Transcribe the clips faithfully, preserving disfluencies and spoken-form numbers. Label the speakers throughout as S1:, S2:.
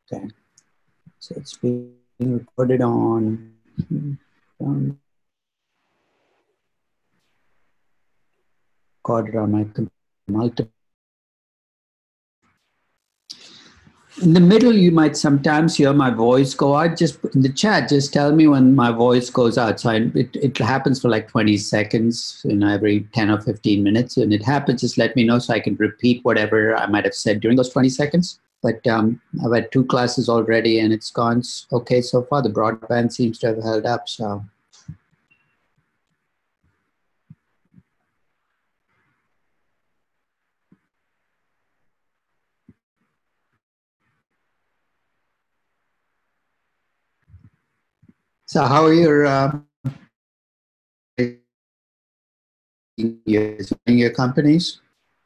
S1: Okay. So it's being recorded on, on recorded on my computer, multiple. In the middle, you might sometimes hear my voice go out. Just in the chat, just tell me when my voice goes out. So I, it, it happens for like twenty seconds, you know, every ten or fifteen minutes. And it happens, just let me know so I can repeat whatever I might have said during those twenty seconds. But um, I've had two classes already and it's gone okay so far. The broadband seems to have held up. So. So how are your uh, your, your companies?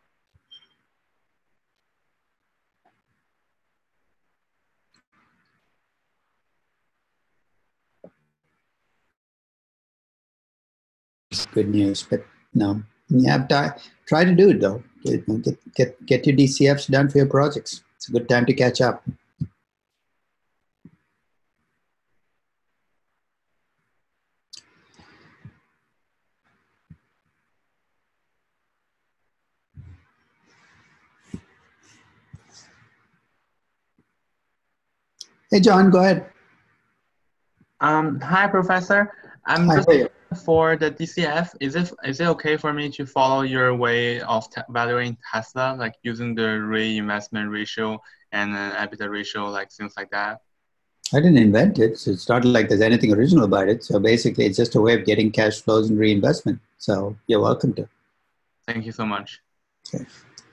S1: Good news, but no, you have to try to do it though. Get, get, get your D C Fs done for your projects. It's a good time to catch up. Hey, John, go ahead.
S2: Um, hi, Professor. I'm
S1: hi,
S2: just looking for the D C F. Is it is it okay for me to follow your way of valuing Tesla, like using the reinvestment ratio and an EBITDA ratio, like things like that?
S1: I didn't invent it, so it's not like there's anything original about it. So basically, it's just a way of getting cash flows and reinvestment. So you're welcome to.
S2: Thank you so much.
S1: Okay.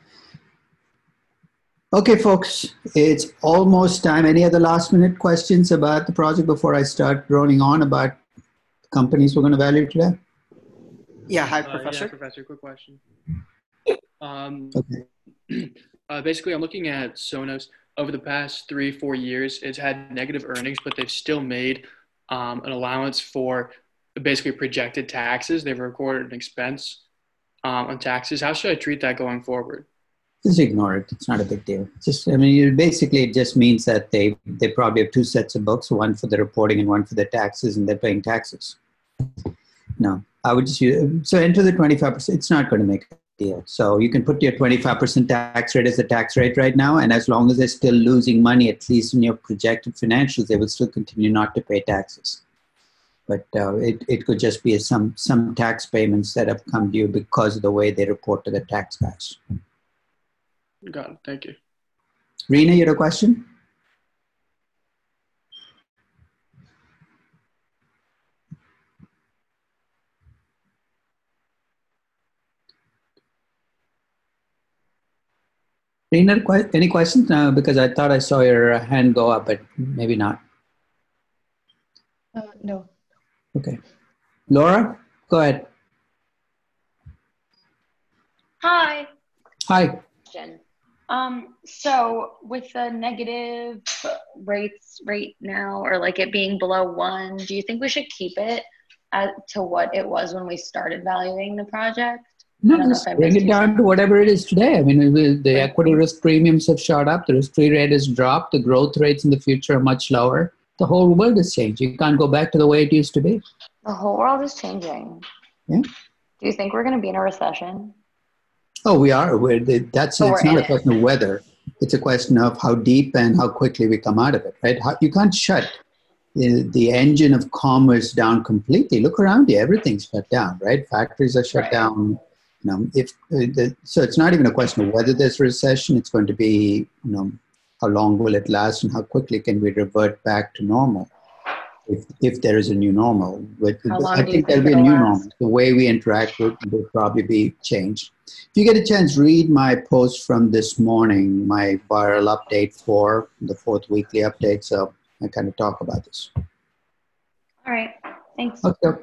S1: Okay, folks, it's almost time. Any other last minute questions about the project before I start droning on about the companies we're going to value today?
S3: Yeah, hi, Professor.
S4: Uh, yeah, Professor, quick question. Um,
S1: okay.
S4: uh, basically, I'm looking at Sonos. Over the past three, four years, it's had negative earnings, but they've still made um, an allowance for basically projected taxes. They've recorded an expense um, on taxes. How should I treat that going forward?
S1: Just ignore it. It's not a big deal. Just, I mean, basically, it just means that they they probably have two sets of books, one for the reporting and one for the taxes, and they're paying taxes. No, I would just use, so enter the twenty-five percent. It's not going to make a deal. So you can put your twenty-five percent tax rate as the tax rate right now, and as long as they're still losing money, at least in your projected financials, they will still continue not to pay taxes. But uh, it, it could just be some, some tax payments that have come due because of the way they report to the tax guys.
S4: Got it. Thank you.
S1: Rena, you had a question? Rena, any questions? No, because I thought I saw your hand go up, but maybe not.
S5: Uh, no.
S1: Okay. Laura, go ahead.
S5: Hi.
S1: Hi.
S5: Jen. Um, so with the negative rates rate now, or like it being below one, do you think we should keep it at, to what it was when we started valuing the project?
S1: No, just bring it down to whatever it is today. I mean, the equity risk premiums have shot up. The risk-free rate has dropped. The growth rates in the future are much lower. The whole world has changed. You can't go back to the way it used to be.
S5: The whole world is changing.
S1: Yeah.
S5: Do you think we're going to be in a recession?
S1: Oh, we are. We're, that's
S5: so
S1: it's not a question of whether. It's a question of how deep and how quickly we come out of it, right? How, you can't shut the, the engine of commerce down completely. Look around you. Everything's shut down, right? Factories are shut
S5: right.
S1: down. You know, if uh, the, so it's not even a question of whether there's a recession. It's going to be, you know, how long will it last and how quickly can we revert back to normal if, if there is a new normal. But I think, think there'll be a new last? normal. The way we interact will, will probably be changed. If you get a chance, read my post from this morning, my viral update for the fourth weekly update. So I kind of talk about this.
S5: All right. Thanks.
S1: Okay.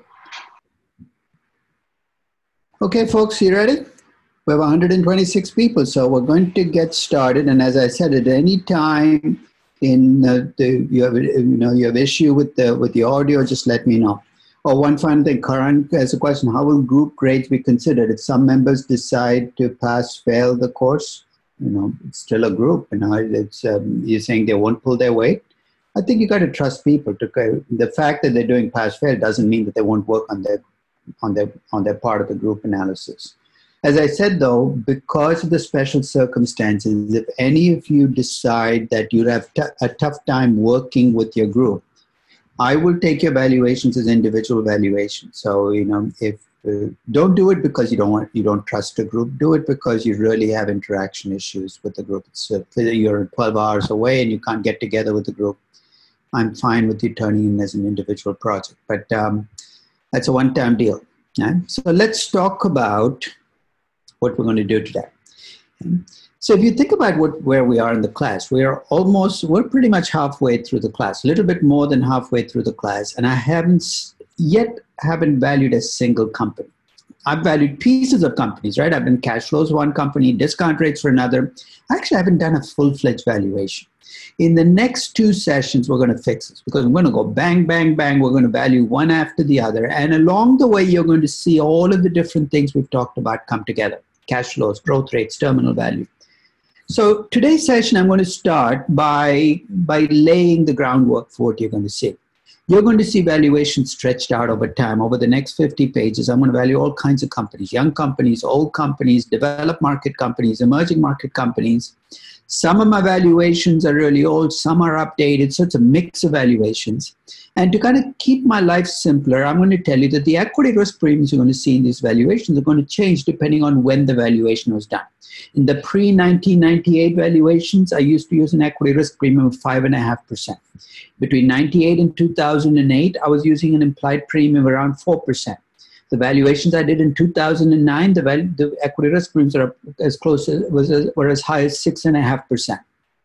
S1: Okay, folks, you ready? We have one hundred twenty-six people, so we're going to get started. And as I said, at any time in uh, the you have you know you have issue with the with the audio, just let me know. Oh, one final thing, Karan has a question: how will group grades be considered if some members decide to pass fail the course? You know, it's still a group. You know, it's um, you're saying they won't pull their weight. I think you got to trust people. To the fact that they're doing pass fail doesn't mean that they won't work on their on their on their part of the group analysis. As I said, though, because of the special circumstances, if any of you decide that you have t- a tough time working with your group, I will take your valuations as individual valuations. So, you know, if uh, don't do it because you don't want, you don't trust the group. Do it because you really have interaction issues with the group. It's, uh, you're twelve hours away and you can't get together with the group. I'm fine with you turning in as an individual project, but um, that's a one-time deal. Yeah? So let's talk about what we're going to do today. So if you think about what, where we are in the class, we are almost, we're pretty much halfway through the class, a little bit more than halfway through the class, and I haven't yet haven't valued a single company. I've valued pieces of companies, right? I've done cash flows one company, discount rates for another. I actually haven't done a full-fledged valuation. In the next two sessions, we're going to fix this because I'm going to go bang, bang, bang. We're going to value one after the other. And along the way, you're going to see all of the different things we've talked about come together. Cash flows, growth rates, terminal value. So today's session, I'm going to start by, by laying the groundwork for what you're going to see. You're going to see valuations stretched out over time. Over the next fifty pages, I'm going to value all kinds of companies, young companies, old companies, developed market companies, emerging market companies. Some of my valuations are really old, some are updated, so it's a mix of valuations. And to kind of keep my life simpler, I'm going to tell you that the equity risk premiums you're going to see in these valuations are going to change depending on when the valuation was done. In the pre nineteen ninety-eight valuations, I used to use an equity risk premium of five point five percent. Between ninety-eight and two thousand eight, I was using an implied premium of around four percent. The valuations I did in two thousand nine, the, value, the equity risk premiums are as close as, was as, were as high as six point five percent.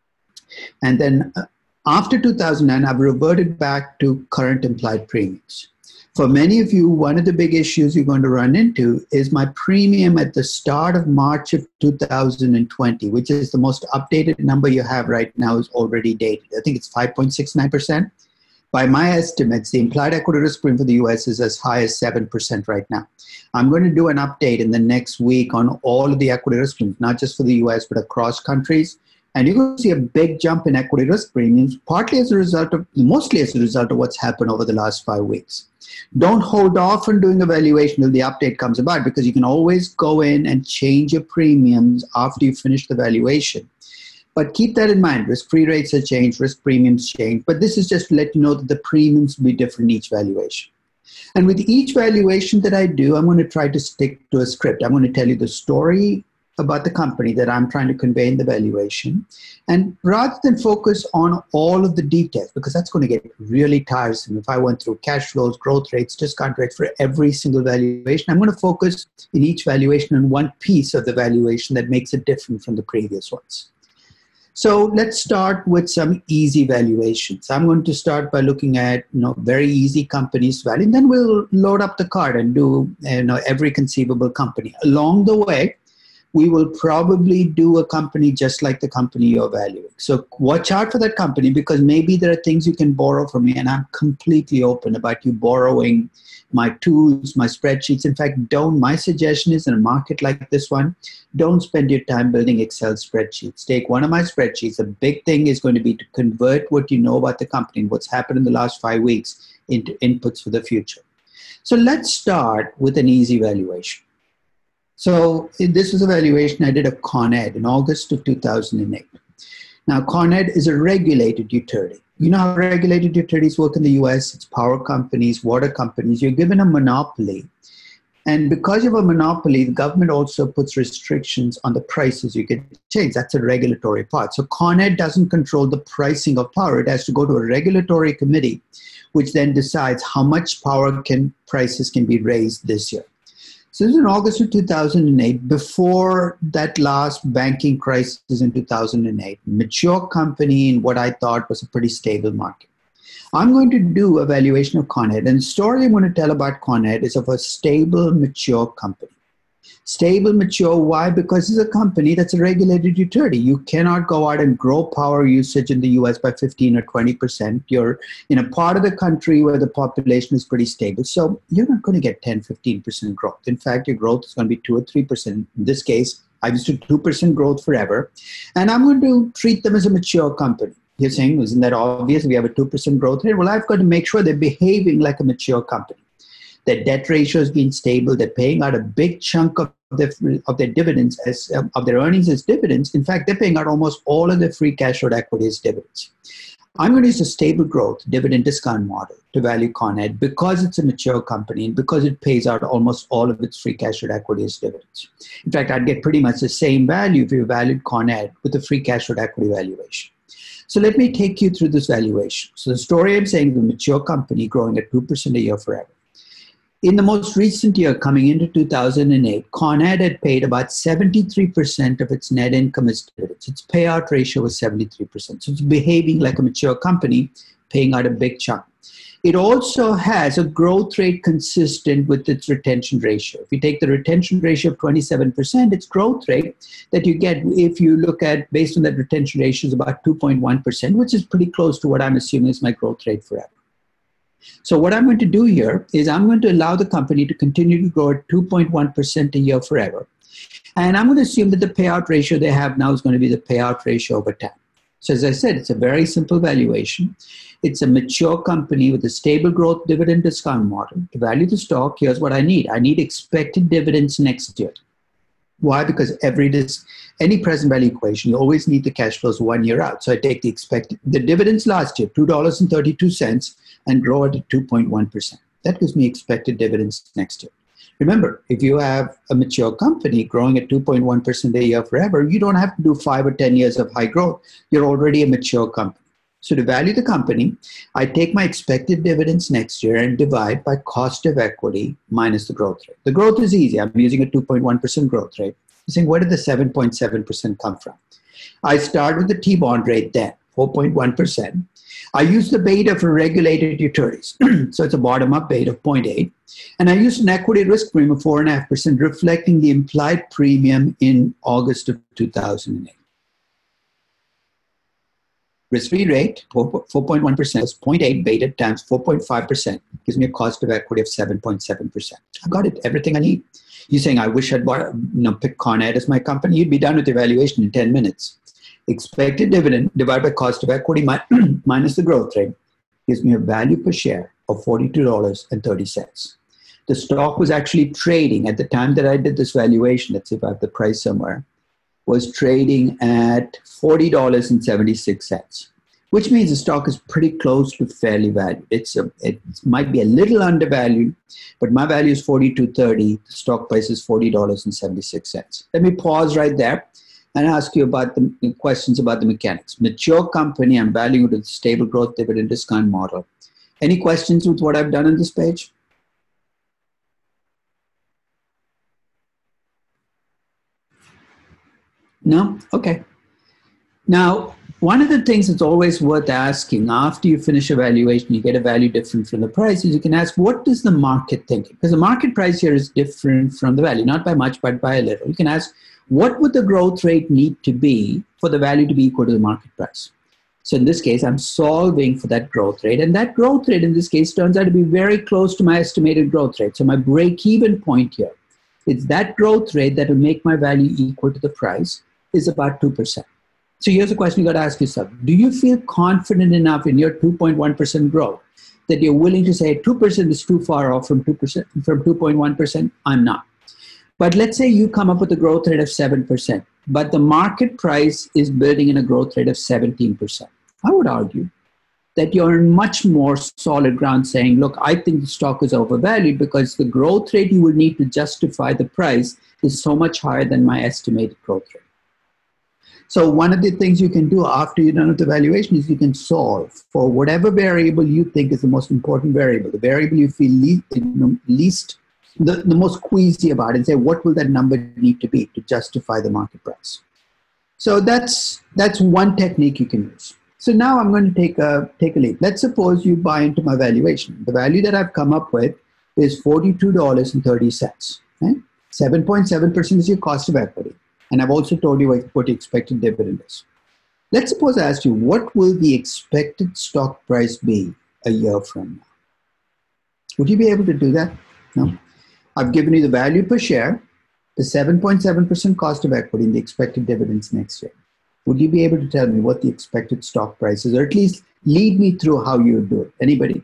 S1: And then uh, after two thousand nine, I've reverted back to current implied premiums. For many of you, one of the big issues you're going to run into is my premium at the start of March of two thousand twenty, which is the most updated number you have right now, is already dated. I think it's five point six nine percent. By my estimates, the implied equity risk premium for the U S is as high as seven percent right now. I'm going to do an update in the next week on all of the equity risk premiums, not just for the U S, but across countries. And you're going to see a big jump in equity risk premiums, partly as a result of, mostly as a result of what's happened over the last five weeks. Don't hold off on doing a valuation till the update comes about, because you can always go in and change your premiums after you finish the valuation. But keep that in mind. Risk-free rates have changed, risk premiums change. But this is just to let you know that the premiums will be different in each valuation. And with each valuation that I do, I'm going to try to stick to a script. I'm going to tell you the story about the company that I'm trying to convey in the valuation. And rather than focus on all of the details, because that's going to get really tiresome if I went through cash flows, growth rates, discount rates for every single valuation, I'm going to focus in each valuation on one piece of the valuation that makes it different from the previous ones. So let's start with some easy valuations. I'm going to start by looking at, you know, very easy companies value, and then we'll load up the card and do, you know, every conceivable company. Along the way, we will probably do a company just like the company you're valuing. So watch out for that company, because maybe there are things you can borrow from me, and I'm completely open about you borrowing my tools, my spreadsheets. In fact, don't, my suggestion is in a market like this one, don't spend your time building Excel spreadsheets. Take one of my spreadsheets. The big thing is going to be to convert what you know about the company and what's happened in the last five weeks into inputs for the future. So let's start with an easy valuation. So this was a valuation I did of Con Ed in August of two thousand eight. Now, Con Ed is a regulated utility. You know how regulated utilities work in the U S? It's power companies, water companies. You're given a monopoly. And because you have a monopoly, the government also puts restrictions on the prices you can change. That's a regulatory part. So Con Ed doesn't control the pricing of power. It has to go to a regulatory committee, which then decides how much power can prices can be raised this year. So this is in August of two thousand eight, before that last banking crisis in two thousand eight, mature company in what I thought was a pretty stable market. I'm going to do a valuation of Con Ed, and the story I'm going to tell about Con Ed is of a stable, mature company. Stable, mature, why? Because it's a company that's a regulated utility. You cannot go out and grow power usage in the U S by fifteen or twenty percent. You're in a part of the country where the population is pretty stable. So you're not going to get ten, fifteen percent growth. In fact, your growth is going to be two or three percent. In this case, I used to two percent growth forever, and I'm going to treat them as a mature company. You're saying, isn't that obvious? We have a two percent growth rate. Well, I've got to make sure they're behaving like a mature company. Their debt ratio has been stable. They're paying out a big chunk of their, of their dividends, as um, of their earnings as dividends. In fact, they're paying out almost all of their free cash flow equity as dividends. I'm going to use a stable growth dividend discount model to value Con Ed because it's a mature company and because it pays out almost all of its free cash flow equity as dividends. In fact, I'd get pretty much the same value if you valued Con Ed with a free cash flow equity valuation. So let me take you through this valuation. So the story I'm saying is a mature company growing at two percent a year forever. In the most recent year, coming into two thousand eight, Con Ed had paid about seventy-three percent of its net income as dividends. Its payout ratio was seventy-three percent. So it's behaving like a mature company, paying out a big chunk. It also has a growth rate consistent with its retention ratio. If you take the retention ratio of twenty-seven percent, its growth rate that you get, if you look at based on that retention ratio, is about two point one percent, which is pretty close to what I'm assuming is my growth rate forever. So what I'm going to do here is I'm going to allow the company to continue to grow at two point one percent a year forever. And I'm going to assume that the payout ratio they have now is going to be the payout ratio over time. So as I said, it's a very simple valuation. It's a mature company with a stable growth dividend discount model. To value the stock, here's what I need. I need expected dividends next year. Why? Because every dis, any present value equation, you always need the cash flows one year out. So I take the expected, the dividends last year, two dollars and thirty-two cents, and grow it at two point one percent. That gives me expected dividends next year. Remember, if you have a mature company growing at two point one percent a year forever, you don't have to do five or ten years of high growth. You're already a mature company. So to value the company, I take my expected dividends next year and divide by cost of equity minus the growth rate. The growth is easy. I'm using a two point one percent growth rate. I'm saying, where did the seven point seven percent come from? I start with the T-bond rate then, four point one percent. I use the beta for regulated utilities. So it's a bottom-up beta of zero point eight. And I use an equity risk premium of four point five percent, reflecting the implied premium in August of two thousand eight. Risk-free rate, four point one percent, is zero point eight beta times four point five percent. Gives me a cost of equity of seven point seven percent. I got it, everything I need. You're saying, I wish I'd bought, you know, picked Con Ed as my company. You'd be done with the evaluation in ten minutes. Expected dividend divided by cost of equity minus the growth rate gives me a value per share of forty-two dollars and thirty cents. The stock was actually trading at the time that I did this valuation. Let's see if I have the price somewhere. Was trading at forty dollars and seventy-six cents, which means the stock is pretty close to fairly valued. It's a, it might be a little undervalued, but my value is forty-two thirty. The stock price is forty dollars and seventy-six cents. Let me pause right there and ask you about the questions about the mechanics. Mature company, I'm valuing it with stable growth dividend discount model. Any questions with what I've done on this page? No? Okay. Now, one of the things that's always worth asking after you finish a valuation, you get a value different from the price, is you can ask, what does the market think? Because the market price here is different from the value, not by much, but by a little. You can ask, what would the growth rate need to be for the value to be equal to the market price? So in this case, I'm solving for that growth rate. And that growth rate in this case turns out to be very close to my estimated growth rate. So my break-even point here, it's that growth rate that will make my value equal to the price, is about two percent. So here's a question you got to ask yourself. Do you feel confident enough in your two point one percent growth that you're willing to say two percent is too far off from two percent, from two point one percent? I'm not. But let's say you come up with a growth rate of seven percent, but the market price is building in a growth rate of seventeen percent. I would argue that you're in much more solid ground saying, look, I think the stock is overvalued because the growth rate you will need to justify the price is so much higher than my estimated growth rate. So one of the things you can do after you're done with the valuation is you can solve for whatever variable you think is the most important variable, the variable you feel least, least the, the most queasy about, and say, what will that number need to be to justify the market price? So that's, that's one technique you can use. So now I'm going to take a, take a leap. Let's suppose you buy into my valuation. The value that I've come up with is forty-two dollars and thirty cents. Right? seven point seven percent is your cost of equity. And I've also told you what the expected dividend is. Let's suppose I asked you, what will the expected stock price be a year from now? Would you be able to do that? No. I've given you the value per share, the seven point seven percent cost of equity and the expected dividends next year, would you be able to tell me what the expected stock price is, or at least lead me through how you would do it? Anybody?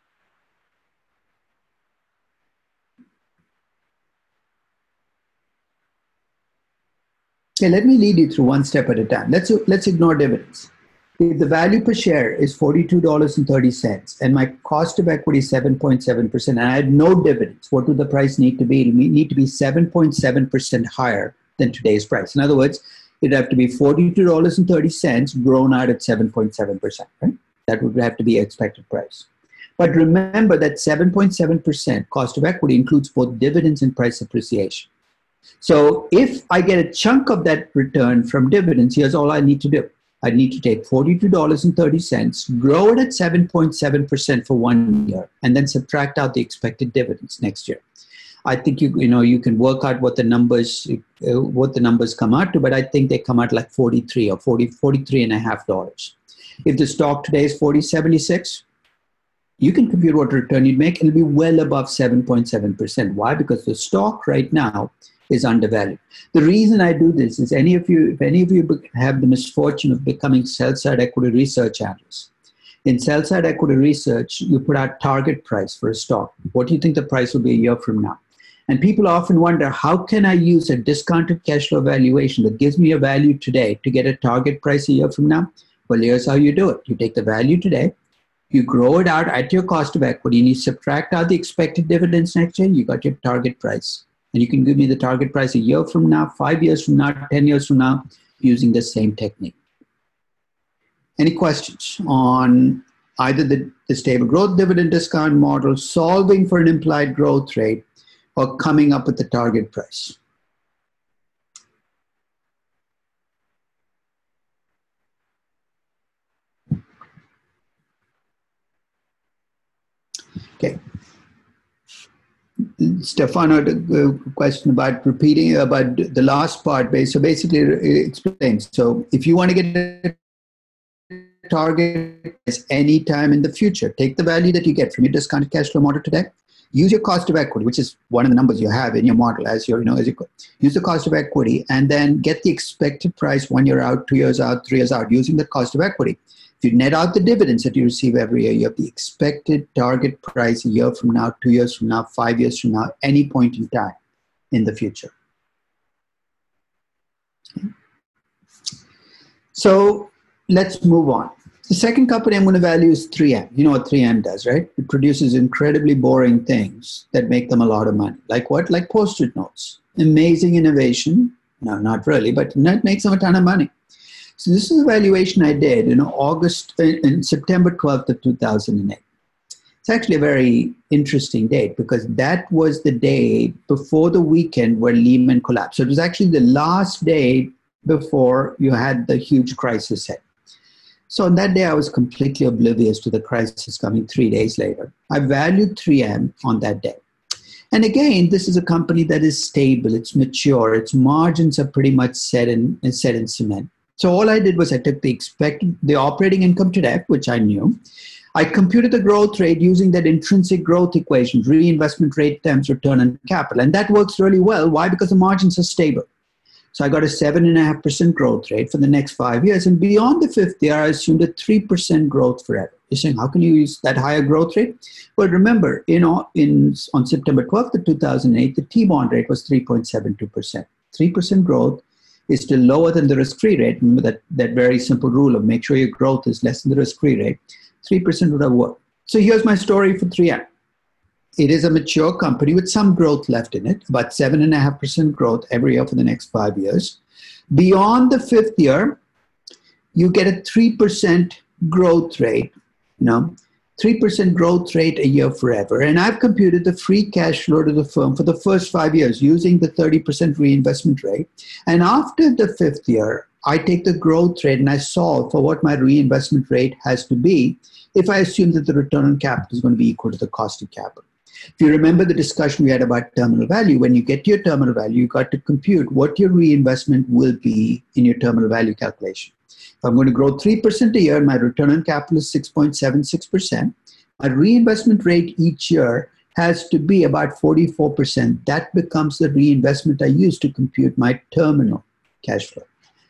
S1: Okay, let me lead you through one step at a time. Let's, let's ignore dividends. If the value per share is forty-two dollars and thirty cents and my cost of equity is seven point seven percent and I had no dividends, what would the price need to be? It would need to be seven point seven percent higher than today's price. In other words, it'd have to be forty-two dollars and thirty cents grown out at seven point seven percent, right? That would have to be expected price. But remember that seven point seven percent cost of equity includes both dividends and price appreciation. So if I get a chunk of that return from dividends, here's all I need to do. I need to take forty-two dollars and thirty cents, grow it at seven point seven percent for one year, and then subtract out the expected dividends next year. I think you you know you can work out what the numbers uh, what the numbers come out to, but I think they come out like forty-three or forty, forty-three and a half dollars. If the stock today is forty seventy-six, you can compute what return you'd make, and it'll be well above seven point seven percent. Why? Because the stock right now is undervalued. The reason I do this is any of you, if any of you have the misfortune of becoming sell-side equity research analysts, in sell-side equity research, you put out target price for a stock. What do you think the price will be a year from now? And people often wonder, how can I use a discounted cash flow valuation that gives me a value today to get a target price a year from now? Well, here's how you do it. You take the value today, you grow it out at your cost of equity, and you subtract out the expected dividends next year, you got your target price. And you can give me the target price a year from now, five years from now, ten years from now, using the same technique. Any questions on either the, the stable growth dividend discount model, solving for an implied growth rate, or coming up with the target price? Okay. Stefano had a question about repeating about the last part. So basically, it explains. So if you want to get a target any time in the future, take the value that you get from your discounted cash flow model today. Use your cost of equity, which is one of the numbers you have in your model as your, you know, as you use the cost of equity, and then get the expected price one year out, two years out, three years out, using the cost of equity. If you net out the dividends that you receive every year, you have the expected target price a year from now, two years from now, five years from now, any point in time in the future. Okay. So let's move on. The second company I'm going to value is three M. You know what three M does, right? It produces incredibly boring things that make them a lot of money. Like what? Like Post-it notes. Amazing innovation. No, not really, but that makes them a ton of money. So this is a valuation I did in August, in September twelfth of two thousand eight. It's actually a very interesting date because that was the day before the weekend where Lehman collapsed. So it was actually the last day before you had the huge crisis hit. So on that day, I was completely oblivious to the crisis coming three days later. I valued three M on that day. And again, this is a company that is stable, it's mature, its margins are pretty much set in, set in cement. So all I did was I took the expected, the operating income today, which I knew. I computed the growth rate using that intrinsic growth equation, reinvestment rate times return on capital. And that works really well. Why? Because the margins are stable. So I got a seven point five percent growth rate for the next five years. And beyond the fifth year, I assumed a three percent growth forever. You're saying, how can you use that higher growth rate? Well, remember, you know, in, on September twelfth of two thousand eight, the T-bond rate was three point seven two percent. three percent growth is still lower than the risk-free rate. Remember that, that very simple rule of make sure your growth is less than the risk-free rate. three percent would have worked. So here's my story for three M. It is a mature company with some growth left in it, about seven point five percent growth every year for the next five years. Beyond the fifth year, you get a three percent growth rate, you know, three percent growth rate a year forever. And I've computed the free cash flow to the firm for the first five years using the thirty percent reinvestment rate. And after the fifth year, I take the growth rate and I solve for what my reinvestment rate has to be if I assume that the return on capital is going to be equal to the cost of capital. If you remember the discussion we had about terminal value, when you get to your terminal value, you got to compute what your reinvestment will be in your terminal value calculation. If I'm going to grow three percent a year, my return on capital is six point seven six percent. My reinvestment rate each year has to be about forty-four percent. That becomes the reinvestment I use to compute my terminal cash flow.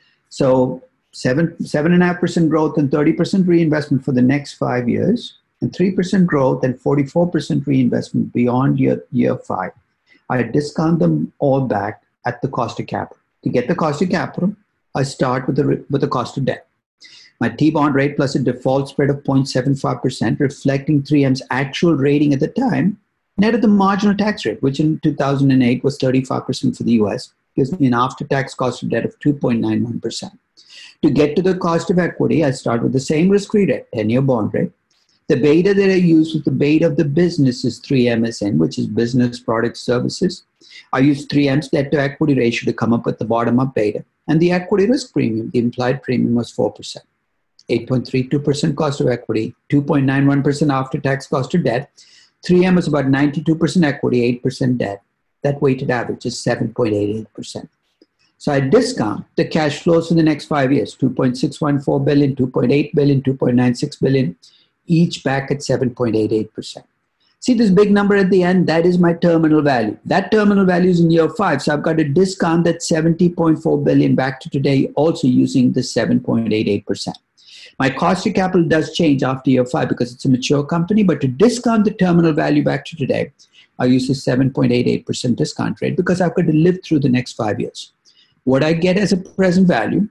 S1: So seven, seven and a half percent growth and thirty percent reinvestment for the next five years, and three percent growth and forty-four percent reinvestment beyond year, year five. I discount them all back at the cost of capital. To get the cost of capital, I start with the, with the cost of debt. My T-bond rate plus a default spread of zero point seven five percent, reflecting three M's actual rating at the time, net of the marginal tax rate, which in two thousand eight was thirty-five percent for the U S, gives me an after-tax cost of debt of two point nine one percent. To get to the cost of equity, I start with the same risk-free rate, ten-year bond rate. The beta that I use with the beta of the business is three M S N, which is business product services. I use three M's debt to equity ratio to come up with the bottom-up beta. And the equity risk premium, the implied premium was four percent. eight point three two percent cost of equity, two point nine one percent after-tax cost of debt. three M was about ninety-two percent equity, eight percent debt. That weighted average is seven point eight eight percent. So I discount the cash flows for the next five years, two point six one four billion, two point eight billion, two point nine six billion, each back at seven point eight eight percent. See this big number at the end? That is my terminal value. That terminal value is in year five. So I've got to discount that seventy point four billion back to today, also using the seven point eight eight percent. My cost of capital does change after year five because it's a mature company, but to discount the terminal value back to today, I use the seven point eight eight percent discount rate because I've got to live through the next five years. What I get as a present value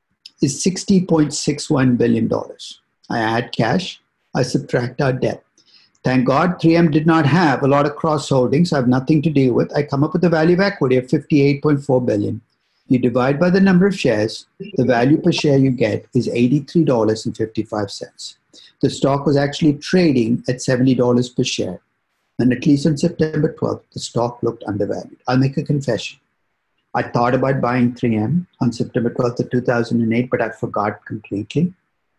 S1: is sixty point six one billion dollars. I add cash, I subtract our debt. Thank God three M did not have a lot of cross holdings. I have nothing to deal with. I come up with a value of equity of fifty-eight point four billion dollars. You divide by the number of shares, the value per share you get is eighty-three dollars and fifty-five cents. The stock was actually trading at seventy dollars per share. And at least on September twelfth, the stock looked undervalued. I'll make a confession. I thought about buying three M on September twelfth of two thousand eight, but I forgot completely.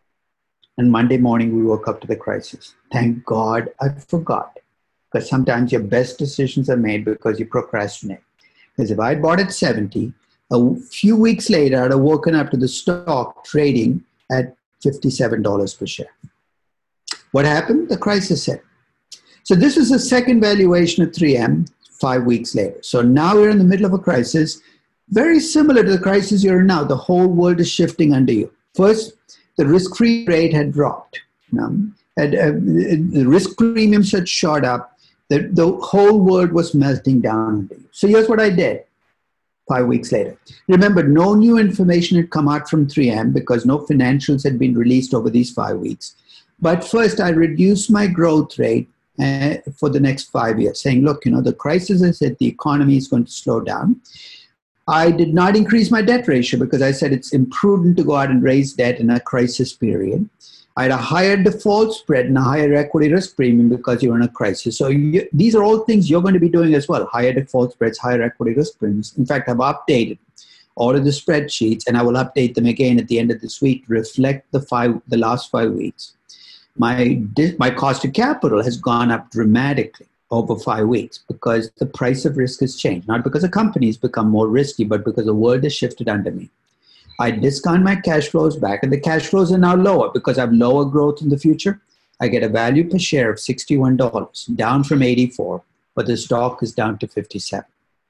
S1: And Monday morning, we woke up to the crisis. Thank God I forgot. Because sometimes your best decisions are made because you procrastinate. Because if I had bought at seventy, a few weeks later, I'd have woken up to the stock trading at fifty-seven dollars per share. What happened? The crisis hit. So this was the second valuation of three M five weeks later. So now we're in the middle of a crisis, very similar to the crisis you're in now. The whole world is shifting under you. First, the risk-free rate had dropped. You know, and, uh, the risk premiums had shot up. The, the whole world was melting down under you. So here's what I did five weeks later. Remember, no new information had come out from three M because no financials had been released over these five weeks. But first, I reduced my growth rate uh, for the next five years, saying, look, you know, the crisis is that the economy is going to slow down. I did not increase my debt ratio because I said it's imprudent to go out and raise debt in a crisis period. I had a higher default spread and a higher equity risk premium because you're in a crisis. So you, these are all things you're going to be doing as well. Higher default spreads, higher equity risk premiums. In fact, I've updated all of the spreadsheets and I will update them again at the end of this week to reflect the five, the last five weeks. My, my cost of capital has gone up dramatically over five weeks because the price of risk has changed. Not because the company's become more risky, but because the world has shifted under me. I discount my cash flows back, and the cash flows are now lower because I have lower growth in the future. I get a value per share of sixty-one dollars, down from eighty-four, but the stock is down to fifty-seven.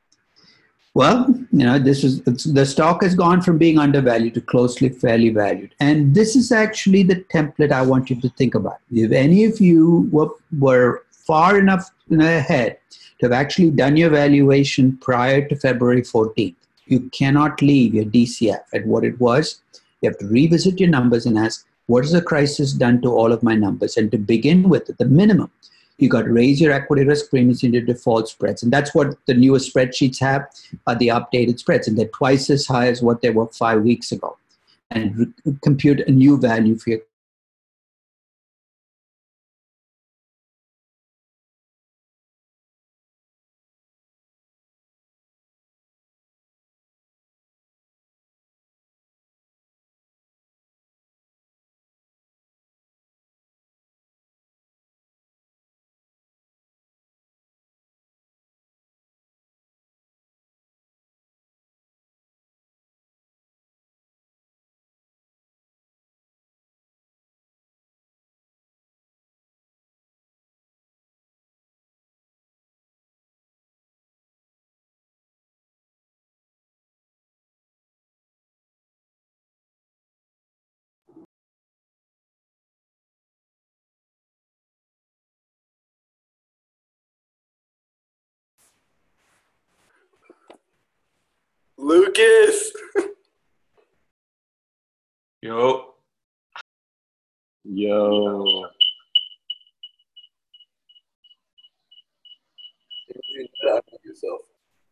S1: Well, you know, this is the stock has gone from being undervalued to closely fairly valued. And this is actually the template I want you to think about. If any of you were, were far enough ahead to have actually done your valuation prior to February fourteenth, you cannot leave your D C F at what it was. You have to revisit your numbers and ask, what has the crisis done to all of my numbers? And to begin with, at the minimum, you got to raise your equity risk premiums into default spreads. And that's what the newest spreadsheets have, are the updated spreads. And they're twice as high as what they were five weeks ago. And compute a new value for your
S6: Lucas.
S2: Yo.
S7: Yo.
S6: Yourself.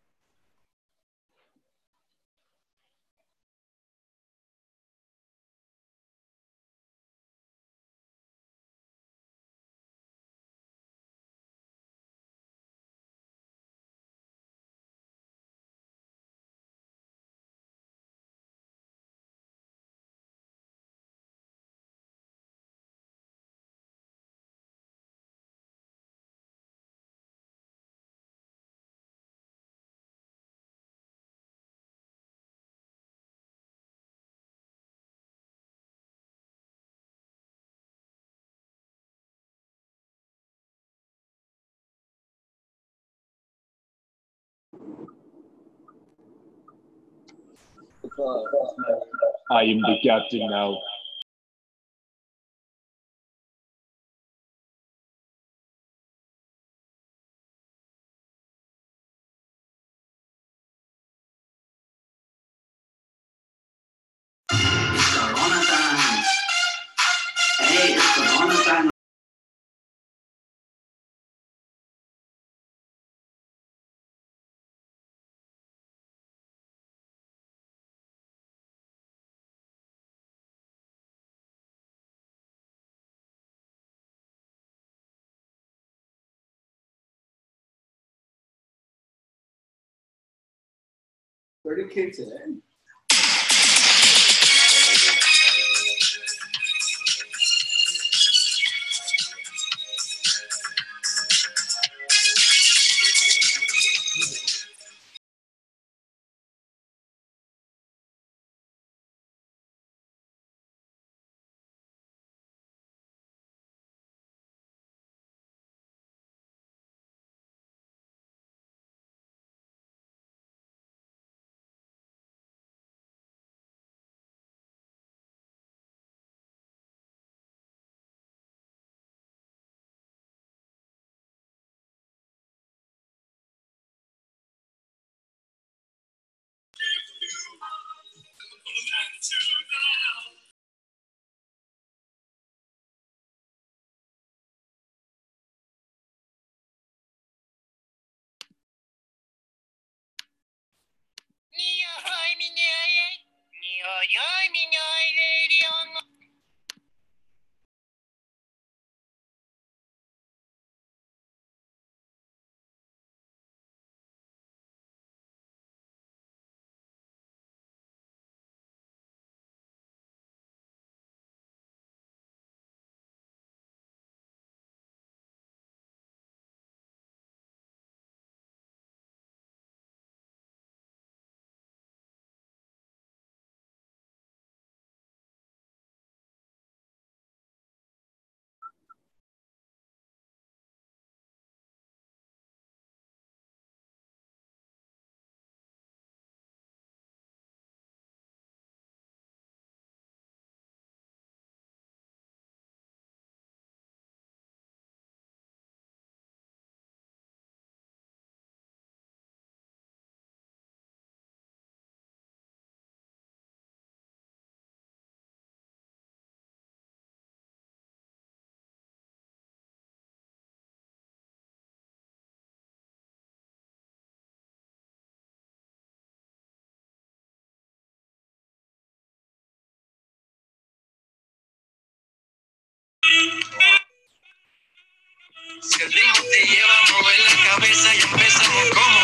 S7: I am the captain now.
S8: It's Corona time. Hey, it's Corona time.
S6: thirty K today.
S9: Si el ritmo te lleva a mover la cabeza y empezamos como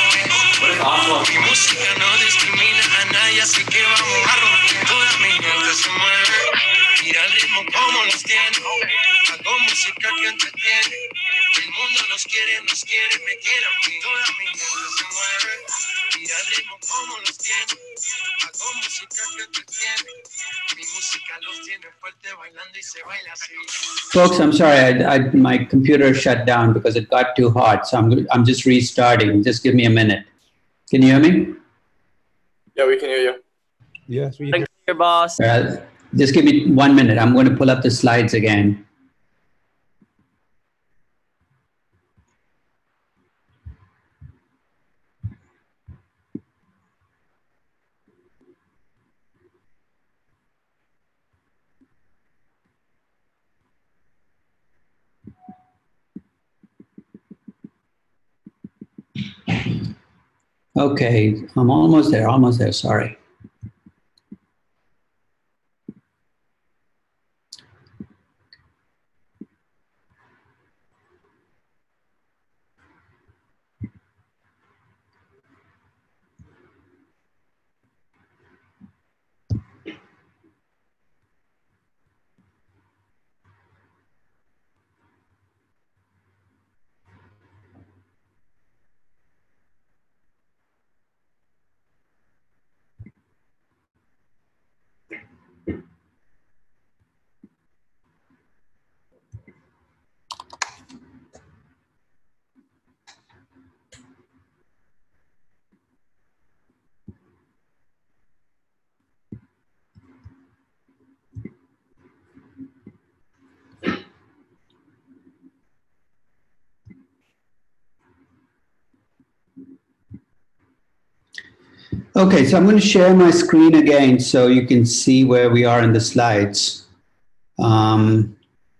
S9: es. Mi música no discrimina a nadie, así que vamos a romper. Toda mi gente se mueve. Mira el ritmo como los tiene. Hago música que entretiene. El mundo nos quiere, nos quiere, me quiere a mí. Toda mi gente se mueve. Mira el ritmo como los tiene. Hago música que entretiene. Mi música los tiene fuerte bailando y se baila así.
S1: Folks, I'm sorry, I, I, my computer shut down because it got too hot, so I'm, I'm just restarting. Just give me a minute. Can you hear me?
S6: Yeah, we can hear you.
S10: Yes, we hear
S3: Your boss.
S1: Uh, just give me one minute. I'm going to pull up the slides again. Okay, I'm almost there, almost there, sorry. Okay, so I'm going to share my screen again so you can see where we are in the slides. Um,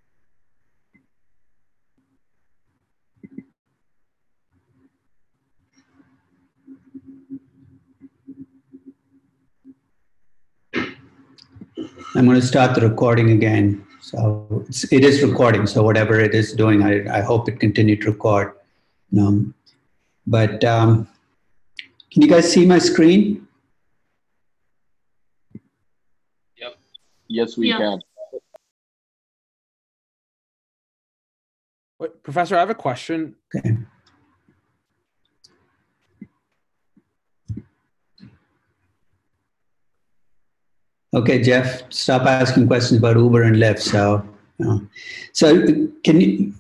S1: I'm going to start the recording again. So it's, it is recording, so whatever it is doing, I, I hope it continued to record. Um, but um, can you guys see my screen?
S7: Yep. Yes, we
S5: Yeah.
S7: can.
S10: Wait, Professor, I have a question.
S1: Okay. Okay, Jeff, stop asking questions about Uber and Lyft. So, you know. So can you?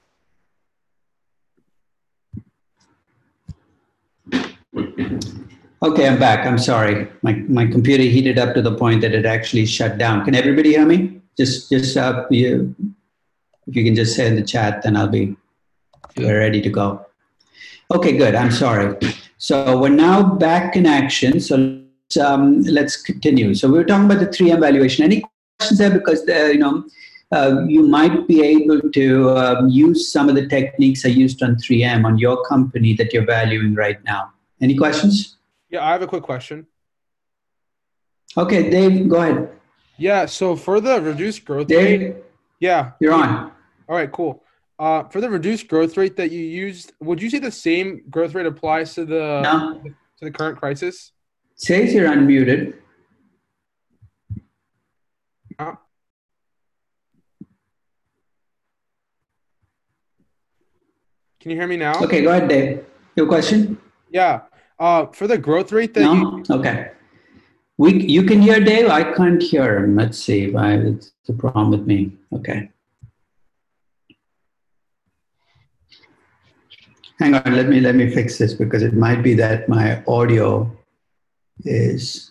S1: Okay, I'm back. I'm sorry. My my computer heated up to the point that it actually shut down. Can everybody hear me? Just just uh, you, if you can just say in the chat, then I'll be we're ready to go. Okay, good. I'm sorry. So we're now back in action. So. Um, let's continue. So we were talking about the three M valuation. Any questions there? Because uh, you know uh, you might be able to um, use some of the techniques I used on three M on your company that you're valuing right now. Any questions?
S10: Yeah, I have a quick question.
S1: Okay, Dave, go ahead.
S10: Yeah, so for the reduced growth
S1: Dave,
S10: rate, yeah,
S1: you're on.
S10: All right, cool. Uh, for the reduced growth rate that you used, would you say the same growth rate applies to the
S1: No.
S10: to the current crisis?
S1: Says you're unmuted.
S10: Uh, can you hear me now?
S1: Okay, go ahead, Dave. Your question?
S10: Yeah. Uh, for the growth rate that
S1: No?
S10: you
S1: Okay. We, you can hear Dave? I can't hear him. Let's see if I, it's the problem with me. Okay. Hang on, let me, let me fix this because it might be that my audio is...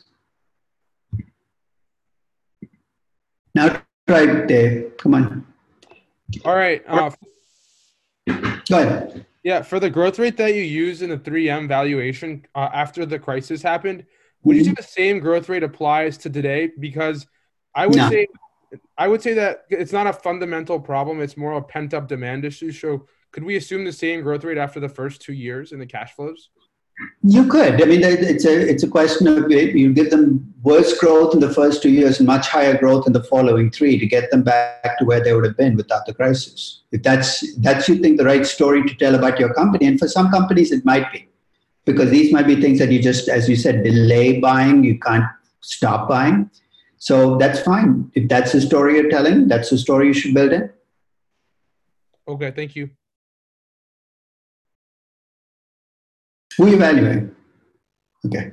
S1: Now try it, Dave. Come on.
S10: All right. Uh,
S1: Go ahead.
S10: yeah, for the growth rate that you used in the three M valuation uh, after the crisis happened, would you say the same growth rate applies to today? Because I would
S1: No.
S10: say, I would say that it's not a fundamental problem. It's more a pent up demand issue. So could we assume the same growth rate after the first two years in the cash flows?
S1: You could. I mean, it's a it's a question of you give them worse growth in the first two years and much higher growth in the following three to get them back to where they would have been without the crisis. If that's that's you think the right story to tell about your company, and for some companies it might be, because these might be things that you just, as you said, delay buying. You can't stop buying, so that's fine. If that's the story you're telling, that's the story you should build in.
S10: Okay, thank you.
S1: Who are you valuing? Okay.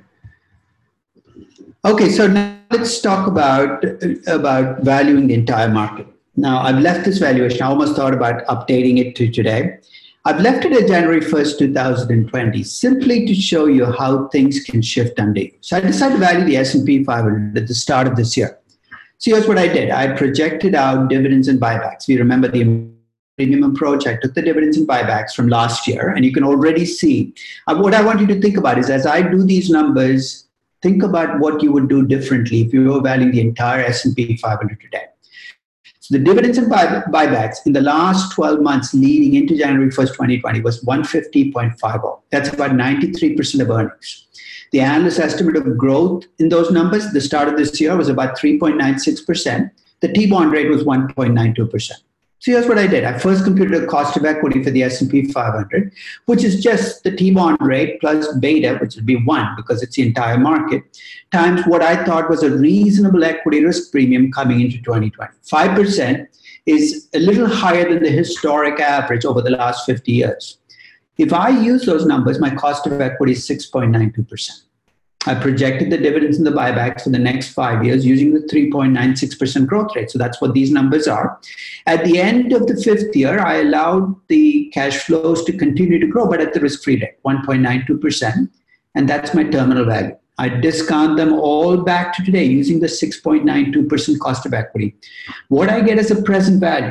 S1: Okay, so now let's talk about, about valuing the entire market. Now, I've left this valuation. I almost thought about updating it to today. I've left it at January first, two thousand twenty, simply to show you how things can shift under you. So I decided to value the S and P five hundred at the start of this year. So here's what I did. I projected out dividends and buybacks. You remember the premium approach. I took the dividends and buybacks from last year, and you can already see uh, what I want you to think about is as I do these numbers, think about what you would do differently if you were valuing the entire S and P five hundred today. So the dividends and buy, buybacks in the last twelve months leading into January first, twenty twenty was one fifty point five zero. That's about ninety-three percent of earnings. The analyst estimate of growth in those numbers at the start of this year was about three point nine six percent. The T-bond rate was one point nine two percent. So here's what I did. I first computed a cost of equity for the S and P five hundred, which is just the T-bond rate plus beta, which would be one because it's the entire market, times what I thought was a reasonable equity risk premium coming into twenty twenty. five percent is a little higher than the historic average over the last fifty years. If I use those numbers, my cost of equity is six point nine two percent. I projected the dividends and the buybacks for the next five years using the three point nine six percent growth rate. So that's what these numbers are. At the end of the fifth year, I allowed the cash flows to continue to grow, but at the risk-free rate, one point nine two percent. And that's my terminal value. I discount them all back to today using the six point nine two percent cost of equity. What I get as a present value,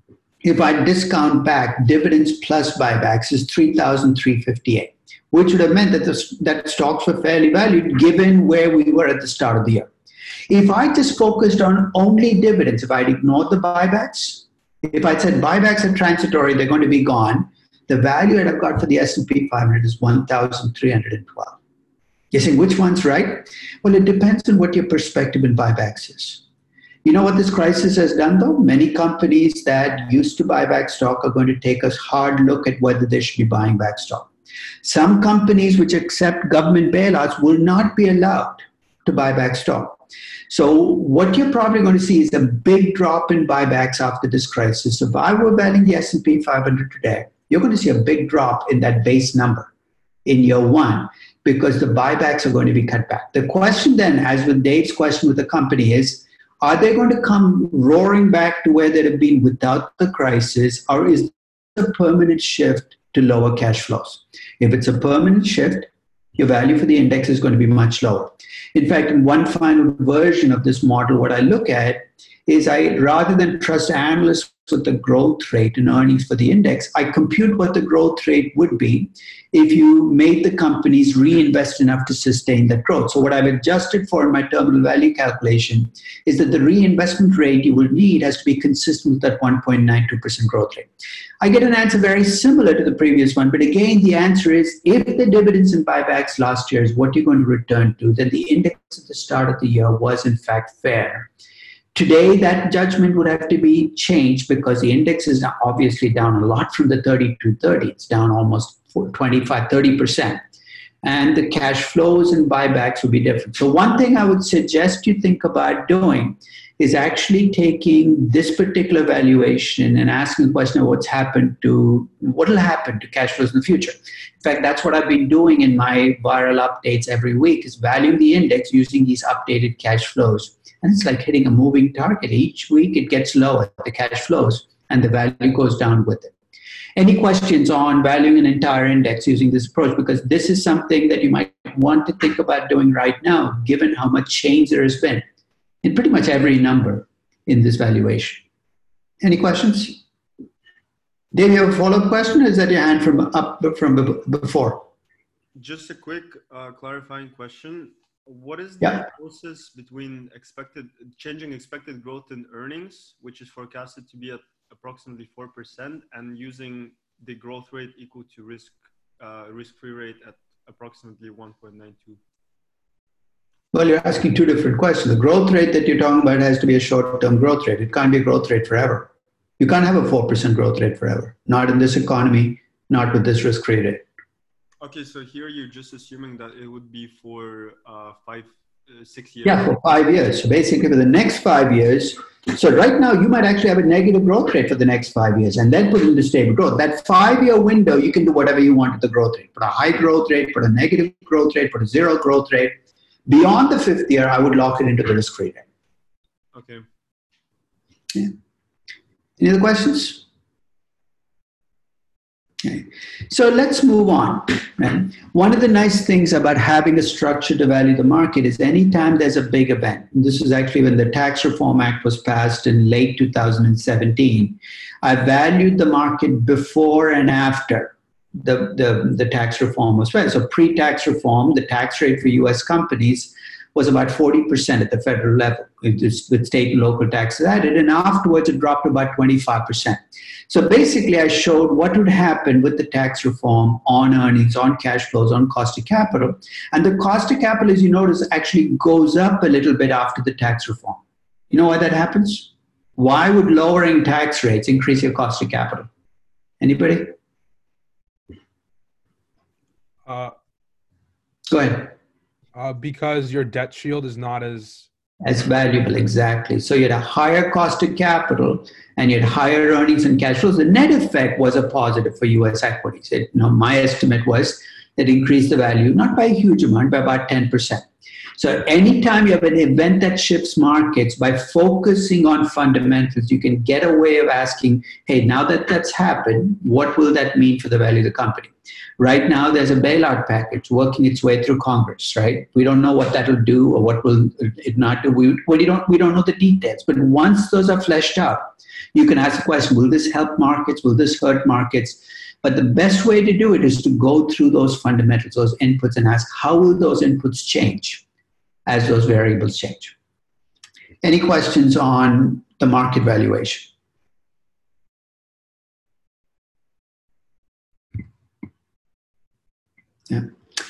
S1: if I discount back dividends plus buybacks, is three thousand three hundred fifty-eight. Which would have meant that, the, that stocks were fairly valued given where we were at the start of the year. If I just focused on only dividends, if I'd ignored the buybacks, if I said buybacks are transitory, they're going to be gone, the value that I've got for the S and P five hundred is one thousand three hundred twelve. You're saying, which one's right? Well, it depends on what your perspective in buybacks is. You know what this crisis has done, though? Many companies that used to buy back stock are going to take a hard look at whether they should be buying back stock. Some companies which accept government bailouts will not be allowed to buy back stock. So what you're probably going to see is a big drop in buybacks after this crisis. So if I were valuing the S and P five hundred today, you're going to see a big drop in that base number in year one because the buybacks are going to be cut back. The question then, as with Dave's question with the company, is are they going to come roaring back to where they'd have been without the crisis, or is it a permanent shift to lower cash flows? If it's a permanent shift, your value for the index is going to be much lower. In fact, in one final version of this model, what I look at is I, rather than trust analysts with the growth rate and earnings for the index, I compute what the growth rate would be if you made the companies reinvest enough to sustain that growth. So what I've adjusted for in my terminal value calculation is that the reinvestment rate you will need has to be consistent with that one point nine two percent growth rate. I get an answer very similar to the previous one, but again, the answer is if the dividends and buybacks last year is what you're going to return to, then the index at the start of the year was in fact fair. Today, that judgment would have to be changed because the index is obviously down a lot from the thirty-two thirty. It's down almost twenty-five, thirty percent. And the cash flows and buybacks would be different. So one thing I would suggest you think about doing is actually taking this particular valuation and asking the question of what's happened to, what will happen to cash flows in the future. In fact, that's what I've been doing in my viral updates every week, is valuing the index using these updated cash flows. And it's like hitting a moving target. Each week it gets lower, the cash flows, and the value goes down with it. Any questions on valuing an entire index using this approach? Because this is something that you might want to think about doing right now, given how much change there has been in pretty much every number in this valuation. Any questions? Dave, you have a follow-up question, or is that your hand from up from before?
S11: Just a quick uh, clarifying question. What is the
S1: yeah.
S11: process between expected changing expected growth in earnings, which is forecasted to be at approximately four percent, and using the growth rate equal to risk uh, risk-free rate at approximately one point nine two?
S1: Well, you're asking two different questions. The growth rate that you're talking about has to be a short-term growth rate. It can't be a growth rate forever. You can't have a four percent growth rate forever. Not in this economy, not with this risk-free rate.
S11: Okay, so here you're just assuming that it would be for uh, five, uh, six years.
S1: Yeah, for five years. So basically for the next five years, so right now you might actually have a negative growth rate for the next five years and then put in the stable growth. That five-year window, you can do whatever you want with the growth rate. Put a high growth rate, put a negative growth rate, put a zero growth rate. Beyond the fifth year, I would lock it into the risk-free rate.
S11: Okay.
S1: Yeah. Any other questions? Okay. So let's move on. Right? One of the nice things about having a structure to value the market is anytime there's a big event, and this is actually when the Tax Reform Act was passed in late two thousand seventeen, I valued the market before and after the, the, the tax reform was passed. So pre-tax reform, the tax rate for U S companies was about forty percent at the federal level, with state and local taxes added, and afterwards it dropped to about twenty-five percent. So basically I showed what would happen with the tax reform on earnings, on cash flows, on cost of capital. And the cost of capital, as you notice, actually goes up a little bit after the tax reform. You know why that happens? Why would lowering tax rates increase your cost of capital? Anybody?
S10: Uh,
S1: Go ahead.
S10: Uh, because your debt shield is not as...
S1: As valuable, exactly. So you had a higher cost of capital and you had higher earnings and cash flows. The net effect was a positive for U S equities. It, you know, my estimate was that increased the value, not by a huge amount, by about ten percent. So anytime you have an event that shifts markets, by focusing on fundamentals, you can get a way of asking, hey, now that that's happened, what will that mean for the value of the company? Right now, there's a bailout package working its way through Congress, right? We don't know what that'll do or what will it not do. We, we, don't, we don't know the details. But once those are fleshed out, you can ask the question, will this help markets? Will this hurt markets? But the best way to do it is to go through those fundamentals, those inputs, and ask, how will those inputs change as those variables change? Any questions on the market valuation? Yeah.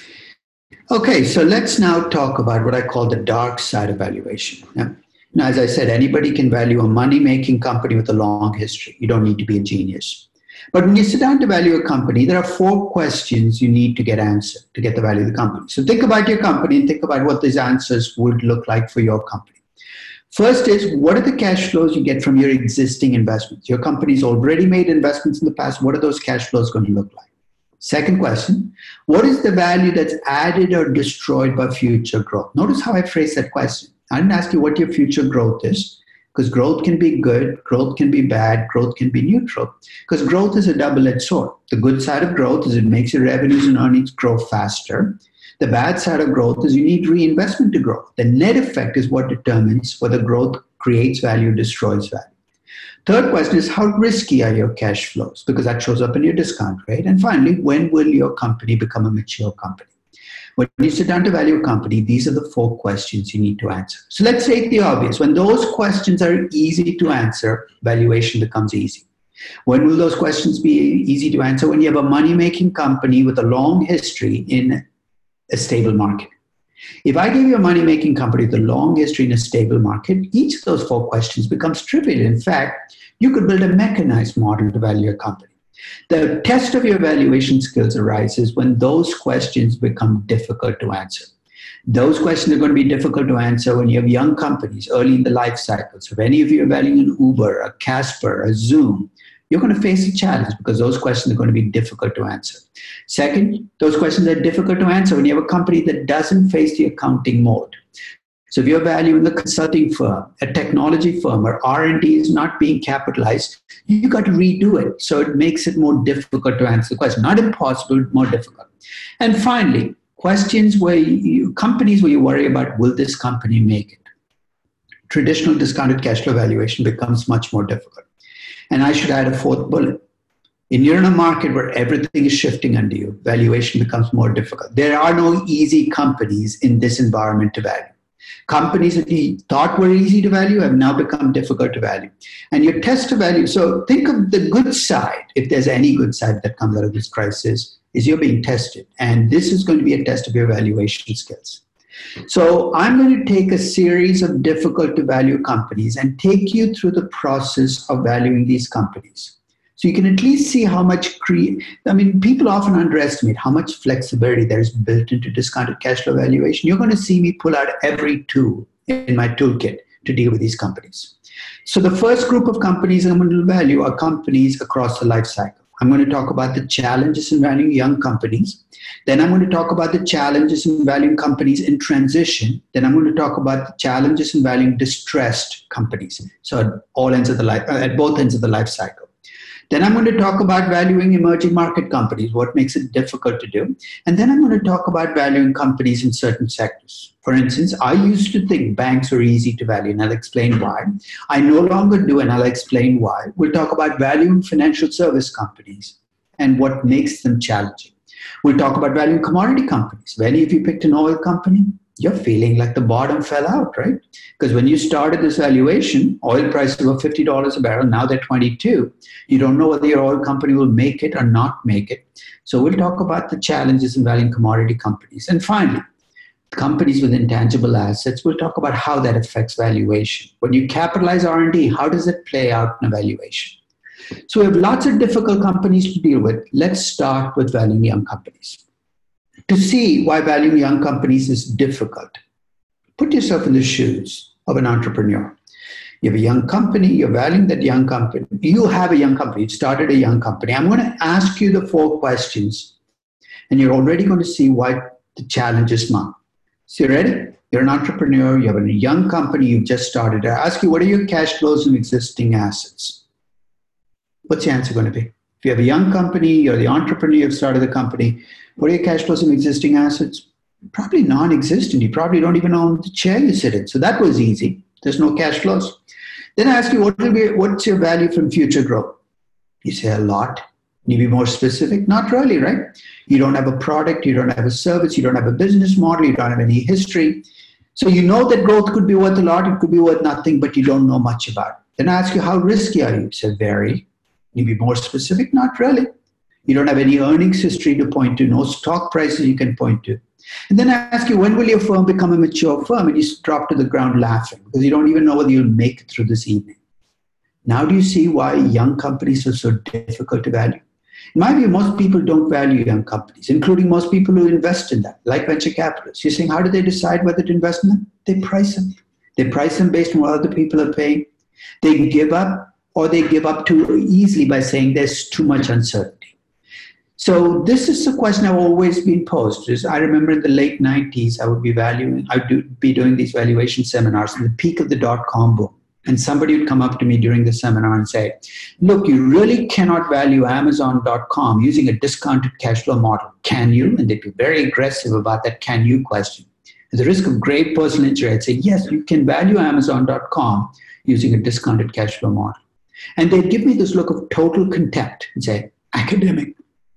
S1: Okay, so let's now talk about what I call the dark side of valuation. Yeah. Now, as I said, anybody can value a money-making company with a long history. You don't need to be a genius. But when you sit down to value a company, there are four questions you need to get answered to get the value of the company. So think about your company and think about what these answers would look like for your company. First is, what are the cash flows you get from your existing investments? Your company's already made investments in the past. What are those cash flows going to look like? Second question, what is the value that's added or destroyed by future growth? Notice how I phrased that question. I didn't ask you what your future growth is, because growth can be good, growth can be bad, growth can be neutral, because growth is a double-edged sword. The good side of growth is it makes your revenues and earnings grow faster. The bad side of growth is you need reinvestment to grow. The net effect is what determines whether growth creates value or destroys value. Third question is, how risky are your cash flows? Because that shows up in your discount rate. And finally, when will your company become a mature company? When you sit down to value a company, these are the four questions you need to answer. So let's take the obvious. When those questions are easy to answer, valuation becomes easy. When will those questions be easy to answer? When you have a money-making company with a long history in a stable market. If I give you a money-making company with a long history in a stable market, each of those four questions becomes trivial. In fact, you could build a mechanized model to value a company. The test of your valuation skills arises when those questions become difficult to answer. Those questions are going to be difficult to answer when you have young companies early in the life cycle. So if any of you are valuing an Uber, a Casper, a Zoom, you're going to face a challenge because those questions are going to be difficult to answer. Second, those questions are difficult to answer when you have a company that doesn't face the accounting mode. So if you're valuing a consulting firm, a technology firm, or R and D is not being capitalized, you got to redo it. So it makes it more difficult to answer the question. Not impossible, more difficult. And finally, questions where you, companies where you worry about, will this company make it? Traditional discounted cash flow valuation becomes much more difficult. And I should add a fourth bullet. And you're in a market where everything is shifting under you, valuation becomes more difficult. There are no easy companies in this environment to value. Companies that you thought were easy to value have now become difficult to value. And your test to value, so think of the good side, if there's any good side that comes out of this crisis, is you're being tested. And this is going to be a test of your valuation skills. So I'm going to take a series of difficult to value companies and take you through the process of valuing these companies. So you can at least see how much, cre- I mean, people often underestimate how much flexibility there is built into discounted cash flow valuation. You're going to see me pull out every tool in my toolkit to deal with these companies. So the first group of companies I'm going to value are companies across the life cycle. I'm going to talk about the challenges in valuing young companies. Then I'm going to talk about the challenges in valuing companies in transition. Then I'm going to talk about the challenges in valuing distressed companies. So at all ends of the life, at both ends of the life cycle. Then I'm going to talk about valuing emerging market companies, what makes it difficult to do. And then I'm going to talk about valuing companies in certain sectors. For instance, I used to think banks were easy to value, and I'll explain why. I no longer do, and I'll explain why. We'll talk about valuing financial service companies and what makes them challenging. We'll talk about valuing commodity companies. If any of you picked an oil company, You're feeling like the bottom fell out, right? Because when you started this valuation, oil prices were fifty dollars a barrel. Now they're twenty-two. You don't know whether your oil company will make it or not make it. So we'll talk about the challenges in valuing commodity companies. And finally, companies with intangible assets, we'll talk about how that affects valuation. When you capitalize R and D, how does it play out in a valuation? So we have lots of difficult companies to deal with. Let's start with valuing young companies. To see why valuing young companies is difficult, put yourself in the shoes of an entrepreneur. You have a young company, you're valuing that young company. You have a young company, you started a young company. I'm going to ask you the four questions, and you're already going to see why the challenge is not. So you're ready? You're an entrepreneur, you have a young company, you've just started. I ask you, what are your cash flows and existing assets? What's the answer going to be? If you have a young company, you're the entrepreneur, you've started the company, what are your cash flows and existing assets? Probably non-existent. You probably don't even own the chair you sit in. So that was easy. There's no cash flows. Then I ask you, what will be, what's your value from future growth? You say a lot. Can you be more specific? Not really, right? You don't have a product, you don't have a service, you don't have a business model, you don't have any history. So you know that growth could be worth a lot, it could be worth nothing, but you don't know much about it. Then I ask you, how risky are you? You say, very. Can you be more specific? Not really. You don't have any earnings history to point to, no stock prices you can point to. And then I ask you, when will your firm become a mature firm? And you drop to the ground laughing because you don't even know whether you'll make it through this evening. Now do you see why young companies are so difficult to value? In my view, most people don't value young companies, including most people who invest in them, like venture capitalists. You're saying, how do they decide whether to invest in them? They price them. They price them based on what other people are paying. They give up, or they give up too easily by saying there's too much uncertainty. So this is a question I've always been posed. Is I remember in the late nineties, I would be valuing, I would be doing these valuation seminars in the peak of the dot-com boom. And somebody would come up to me during the seminar and say, look, you really cannot value Amazon dot com using a discounted cash flow model. Can you? And they'd be very aggressive about that can you question. At the risk of great personal injury, I'd say, yes, you can value Amazon dot com using a discounted cash flow model. And they'd give me this look of total contempt and say, academic.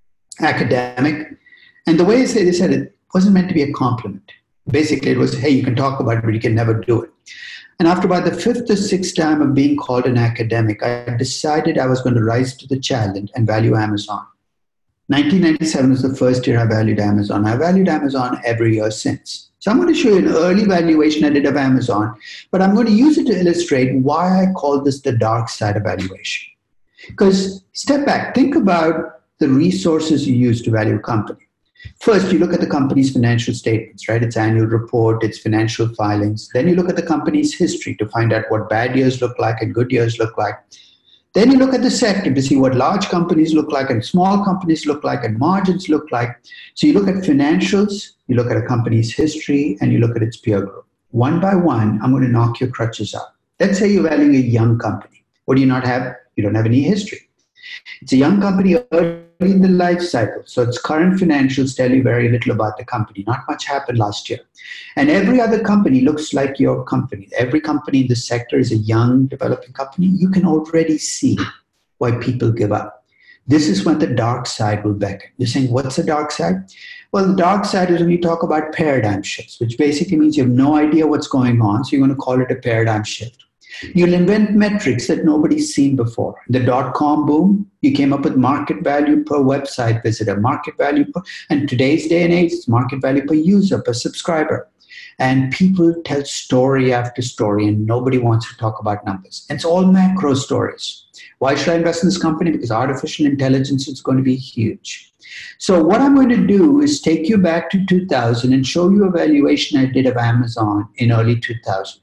S1: academic. And the way they said, they said it wasn't meant to be a compliment. Basically, it was, hey, you can talk about it, but you can never do it. And after about the fifth or sixth time of being called an academic, I decided I was going to rise to the challenge and value Amazon. nineteen ninety-seven was the first year I valued Amazon. I valued Amazon every year since. So I'm going to show you an early valuation I did of Amazon, but I'm going to use it to illustrate why I call this the dark side of valuation. Because step back, think about the resources you use to value a company. First, you look at the company's financial statements, right? Its annual report, its financial filings. Then you look at the company's history to find out what bad years look like and good years look like. Then you look at the sector to see what large companies look like and small companies look like and margins look like. So you look at financials, you look at a company's history, and you look at its peer group. One by one, I'm going to knock your crutches out. Let's say you're valuing a young company. What do you not have? You don't have any history. It's a young company early in the life cycle, so its current financials tell you very little about the company. Not much happened last year. And every other company looks like your company. Every company in this sector is a young, developing company. You can already see why people give up. This is when the dark side will beckon. You're saying, what's the dark side? Well, the dark side is when you talk about paradigm shifts, which basically means you have no idea what's going on, so you're going to call it a paradigm shift. You'll invent metrics that nobody's seen before. The dot-com boom, you came up with market value per website visitor, market value per, and today's day and age, it's market value per user, per subscriber. And people tell story after story, and nobody wants to talk about numbers. And it's all macro stories. Why should I invest in this company? Because artificial intelligence is going to be huge. So what I'm going to do is take you back to two thousand and show you a valuation I did of Amazon in early two thousand.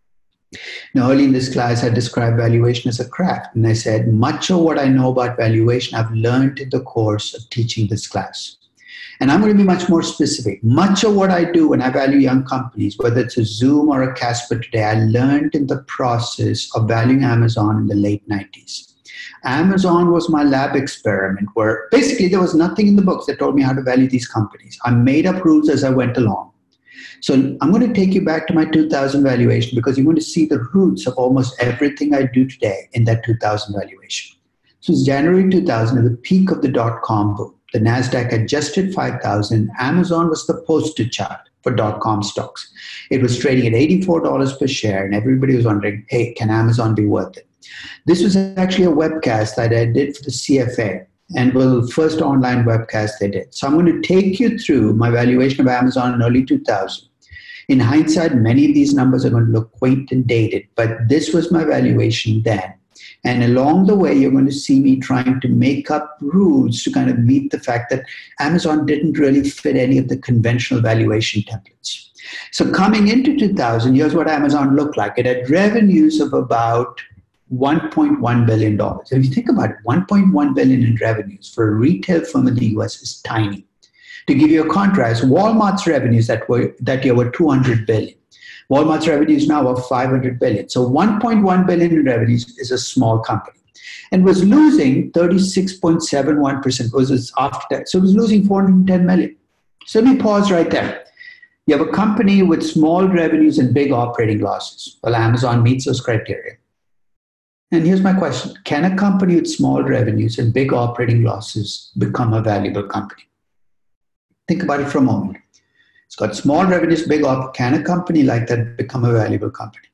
S1: Now, early in this class, I described valuation as a craft. And I said, much of what I know about valuation, I've learned in the course of teaching this class. And I'm going to be much more specific. Much of what I do when I value young companies, whether it's a Zoom or a Casper today, I learned in the process of valuing Amazon in the late nineties. Amazon was my lab experiment where basically there was nothing in the books that told me how to value these companies. I made up rules as I went along. So I'm going to take you back to my two thousand valuation because you're going to see the roots of almost everything I do today in that two thousand valuation. So it's January two thousand, at the peak of the dot-com boom. The NASDAQ had just hit five thousand. Amazon was the poster child. for dot-com stocks. It was trading at eighty-four dollars per share, and everybody was wondering, hey, can Amazon be worth it? This was actually a webcast that I did for the C F A, and was the first online webcast they did. So I'm going to take you through my valuation of Amazon in early two thousand. In hindsight, many of these numbers are going to look quaint and dated, but this was my valuation then. And along the way, you're going to see me trying to make up rules to kind of meet the fact that Amazon didn't really fit any of the conventional valuation templates. So coming into two thousand, here's what Amazon looked like. It had revenues of about one point one billion dollars. If you think about it, one point one billion dollars in revenues for a retail firm in the U S is tiny. To give you a contrast, Walmart's revenues that were that year were two hundred billion dollars. Walmart's revenues now are five hundred billion dollars. So one point one billion dollars in revenues is a small company, and was losing thirty-six point seven one percent. Was its after tax, so it was losing four hundred ten million dollars. So let me pause right there. You have a company with small revenues and big operating losses. Well, Amazon meets those criteria. And here's my question: can a company with small revenues and big operating losses become a valuable company? Think about it for a moment. It's got small revenues, big op. Can a company like that become a valuable company?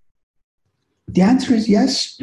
S1: The answer is yes.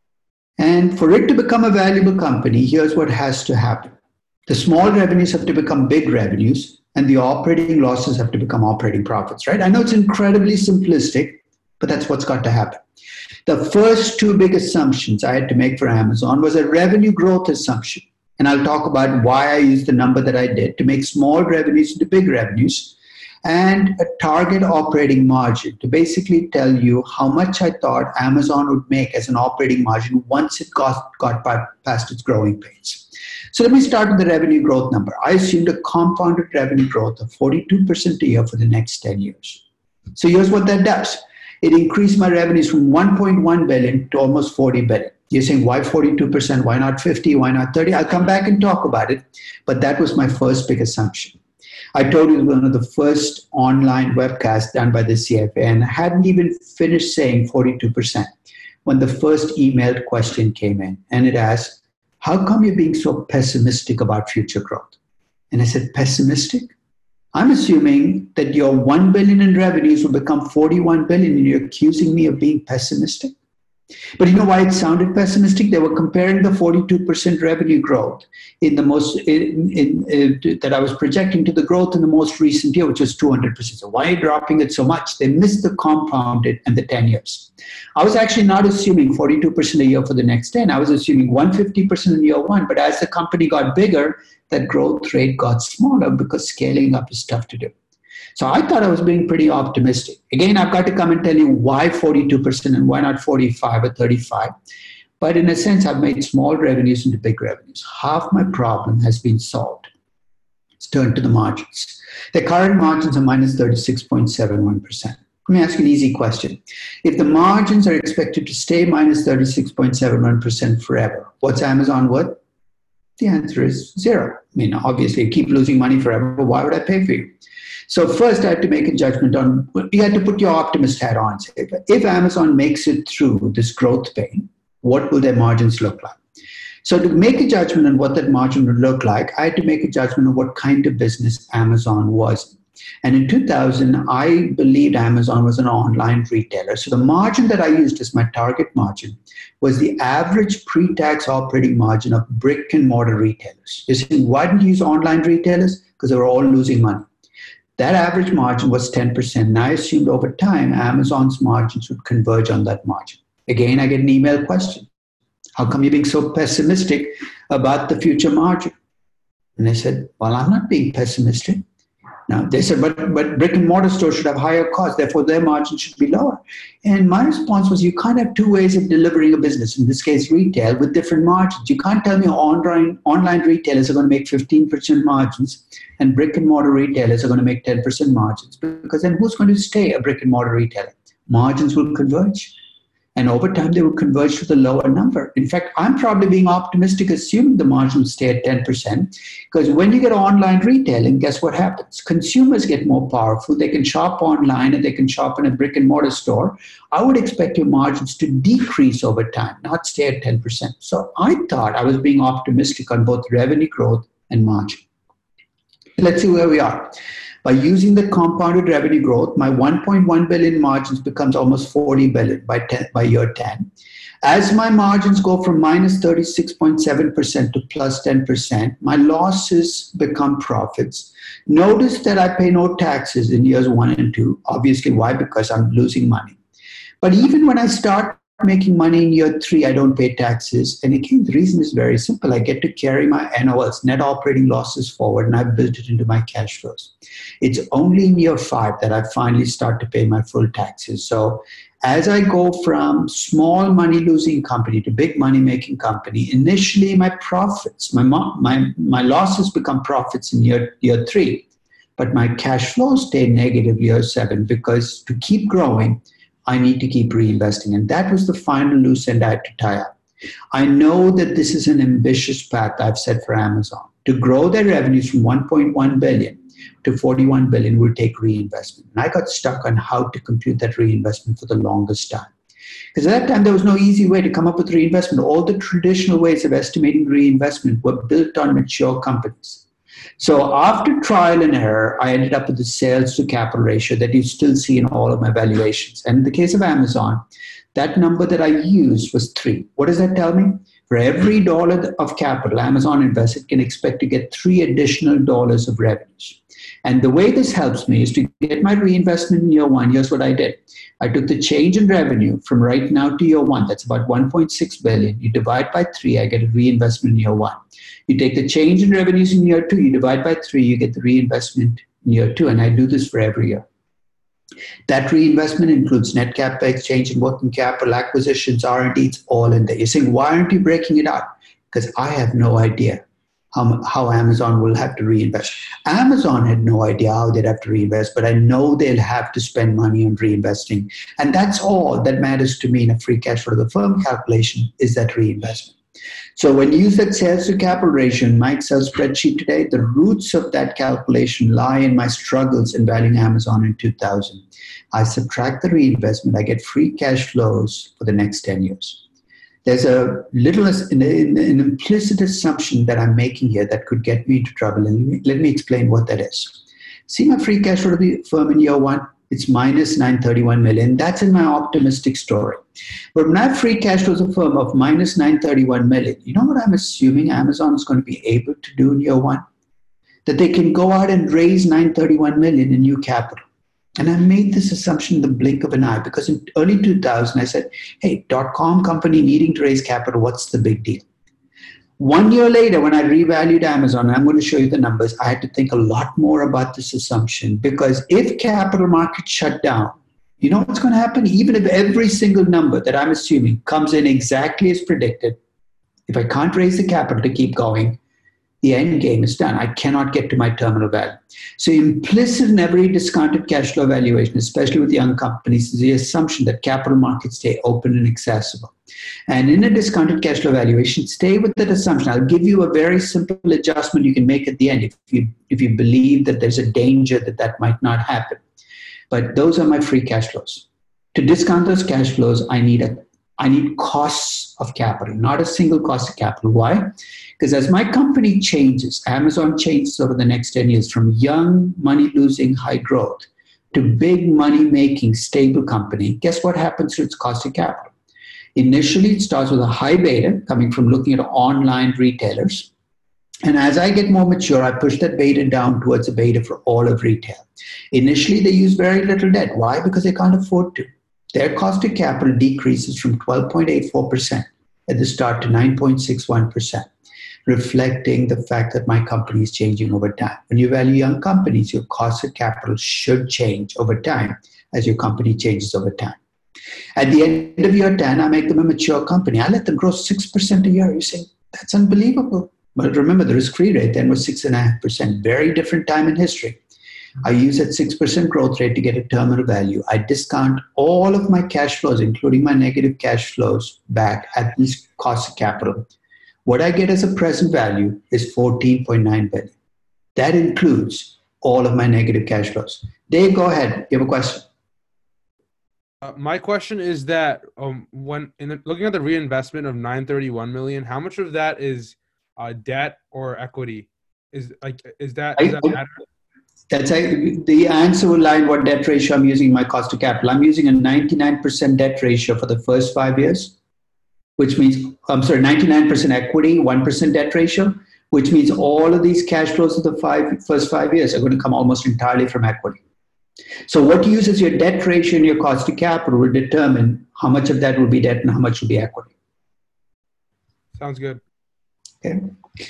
S1: And for it to become a valuable company, here's what has to happen. The small revenues have to become big revenues, and the operating losses have to become operating profits, right? I know it's incredibly simplistic, but that's what's got to happen. The first two big assumptions I had to make for Amazon was a revenue growth assumption. And I'll talk about why I used the number that I did to make small revenues into big revenues, and a target operating margin to basically tell you how much I thought Amazon would make as an operating margin once it got, got past its growing pains. So let me start with the revenue growth number. I assumed a compounded revenue growth of forty-two percent a year for the next ten years. So here's what that does. It increased my revenues from one point one billion dollars to almost forty billion dollars. You're saying, why forty-two percent? Why not fifty? Why not thirty? I'll come back and talk about it. But that was my first big assumption. I told you it was one of the first online webcasts done by the C F A, and I hadn't even finished saying forty-two percent when the first emailed question came in. And it asked, how come you're being so pessimistic about future growth? And I said, pessimistic? I'm assuming that your one billion dollars in revenues will become forty-one billion dollars, and you're accusing me of being pessimistic? But you know why it sounded pessimistic? They were comparing the forty-two percent revenue growth in the most in, in, in, that I was projecting to the growth in the most recent year, which was two hundred percent. So why are you dropping it so much? They missed the compounded and the ten years. I was actually not assuming forty-two percent a year for the next ten. I was assuming one hundred fifty percent in year one. But as the company got bigger, that growth rate got smaller because scaling up is tough to do. So I thought I was being pretty optimistic. Again, I've got to come and tell you why forty-two percent and why not forty-five or thirty-five. But in a sense, I've made small revenues into big revenues. Half my problem has been solved. Let's turn to the margins. The current margins are minus thirty-six point seven one percent. Let me ask you an easy question. If the margins are expected to stay minus thirty-six point seven one percent forever, what's Amazon worth? The answer is zero. I mean, obviously, you keep losing money forever, but why would I pay for you? So first, I had to make a judgment on, you had to put your optimist hat on. Say, if Amazon makes it through this growth pain, what will their margins look like? So to make a judgment on what that margin would look like, I had to make a judgment on what kind of business Amazon was. And in two thousand, I believed Amazon was an online retailer. So the margin that I used as my target margin was the average pre-tax operating margin of brick and mortar retailers. You're saying, why didn't you use online retailers? Because they were all losing money. That average margin was ten percent, and I assumed over time Amazon's margins would converge on that margin. Again, I get an email question. How come you're being so pessimistic about the future margin? And I said, well, I'm not being pessimistic. Now, they said, but, but brick and mortar stores should have higher costs, therefore their margin should be lower. And my response was, you can't have two ways of delivering a business, in this case retail, with different margins. You can't tell me online, online retailers are going to make fifteen percent margins and brick and mortar retailers are going to make ten percent margins, because then who's going to stay a brick and mortar retailer? Margins will converge. And over time, they will converge to the lower number. In fact, I'm probably being optimistic, assuming the margin will stay at ten percent, because when you get online retailing, guess what happens? Consumers get more powerful. They can shop online and they can shop in a brick and mortar store. I would expect your margins to decrease over time, not stay at ten percent. So I thought I was being optimistic on both revenue growth and margin. Let's see where we are. By using the compounded revenue growth, my one point one billion margins becomes almost forty billion by ten, by year ten. As my margins go from minus thirty-six point seven percent to plus ten percent, my losses become profits. Notice that I pay no taxes in years one and two. Obviously, why? Because I'm losing money. But even when I start making money in year three, I don't pay taxes. And again, the reason is very simple. I get to carry my N O Ls, net operating losses, forward, and I've built it into my cash flows. It's only in year five that I finally start to pay my full taxes. So as I go from small money losing company to big money making company, initially my profits, my, my, my losses become profits in year, year three, but my cash flows stay negative year seven, because to keep growing, I need to keep reinvesting. And that was the final loose end I had to tie up. I know that this is an ambitious path I've set for Amazon. To grow their revenues from one point one billion to forty-one billion will take reinvestment. And I got stuck on how to compute that reinvestment for the longest time. Because at that time, there was no easy way to come up with reinvestment. All the traditional ways of estimating reinvestment were built on mature companies. So after trial and error, I ended up with the sales to capital ratio that you still see in all of my valuations. And in the case of Amazon, that number that I used was three. What does that tell me? For every dollar of capital Amazon invests, it can expect to get three additional dollars of revenues. And the way this helps me is to get my reinvestment in year one. Here's what I did. I took the change in revenue from right now to year one. That's about one point six billion. You divide by three, I get a reinvestment in year one. You take the change in revenues in year two, you divide by three, you get the reinvestment in year two. And I do this for every year. That reinvestment includes net capex, change in working capital, acquisitions, R and D, it's all in there. You're saying, why aren't you breaking it out? Because I have no idea how, how Amazon will have to reinvest. Amazon had no idea how they'd have to reinvest, but I know they'll have to spend money on reinvesting. And that's all that matters to me in a free cash flow to the firm calculation is that reinvestment. So when you use that sales to capital ratio in my Excel spreadsheet today, the roots of that calculation lie in my struggles in valuing Amazon in two thousand. I subtract the reinvestment, I get free cash flows for the next ten years. There's a little, an, an implicit assumption that I'm making here that could get me into trouble. And let me explain what that is. See my free cash flow to the firm in year one? It's minus nine hundred thirty-one million. That's in my optimistic story. But when I have free cash flows of a firm of minus nine hundred thirty-one million, you know what I'm assuming Amazon is going to be able to do in year one? That they can go out and raise nine hundred thirty-one million in new capital. And I made this assumption in the blink of an eye because in early two thousand, I said, hey, dot-com company needing to raise capital, what's the big deal? One year later, when I revalued Amazon, and I'm going to show you the numbers, I had to think a lot more about this assumption because if capital markets shut down, you know what's going to happen? Even if every single number that I'm assuming comes in exactly as predicted, if I can't raise the capital to keep going, the end game is done. I cannot get to my terminal value. So implicit in every discounted cash flow valuation, especially with young companies, is the assumption that capital markets stay open and accessible. And in a discounted cash flow valuation, stay with that assumption. I'll give you a very simple adjustment you can make at the end if you, if you believe that there's a danger that that might not happen. But those are my free cash flows. To discount those cash flows, I need a I need costs of capital, not a single cost of capital. Why? Because as my company changes, Amazon changes over the next ten years from young, money-losing, high growth to big, money-making, stable company, guess what happens to its cost of capital? Initially, it starts with a high beta coming from looking at online retailers. And as I get more mature, I push that beta down towards a beta for all of retail. Initially, they use very little debt. Why? Because they can't afford to. Their cost of capital decreases from twelve point eight four percent at the start to nine point six one percent, reflecting the fact that my company is changing over time. When you value young companies, your cost of capital should change over time as your company changes over time. At the end of year ten, I make them a mature company. I let them grow six percent a year. You say, that's unbelievable. But remember, the risk-free rate then was six point five percent. Very different time in history. I use that six percent growth rate to get a terminal value. I discount all of my cash flows, including my negative cash flows, back at these costs of capital. What I get as a present value is fourteen point nine billion. That includes all of my negative cash flows. Dave, go ahead. You have a question?
S10: Uh, my question is that um, when in the, looking at the reinvestment of nine hundred thirty-one million, how much of that is uh, debt or equity? Is like is that does that matter?
S1: That's a, the answer will lie in what debt ratio I'm using in my cost of capital. I'm using a ninety-nine percent debt ratio for the first five years, which means, I'm sorry, ninety-nine percent equity, one percent debt ratio, which means all of these cash flows of the five, first five years are going to come almost entirely from equity. So what you use as your debt ratio and your cost of capital will determine how much of that will be debt and how much will be equity.
S10: Sounds good.
S1: Okay.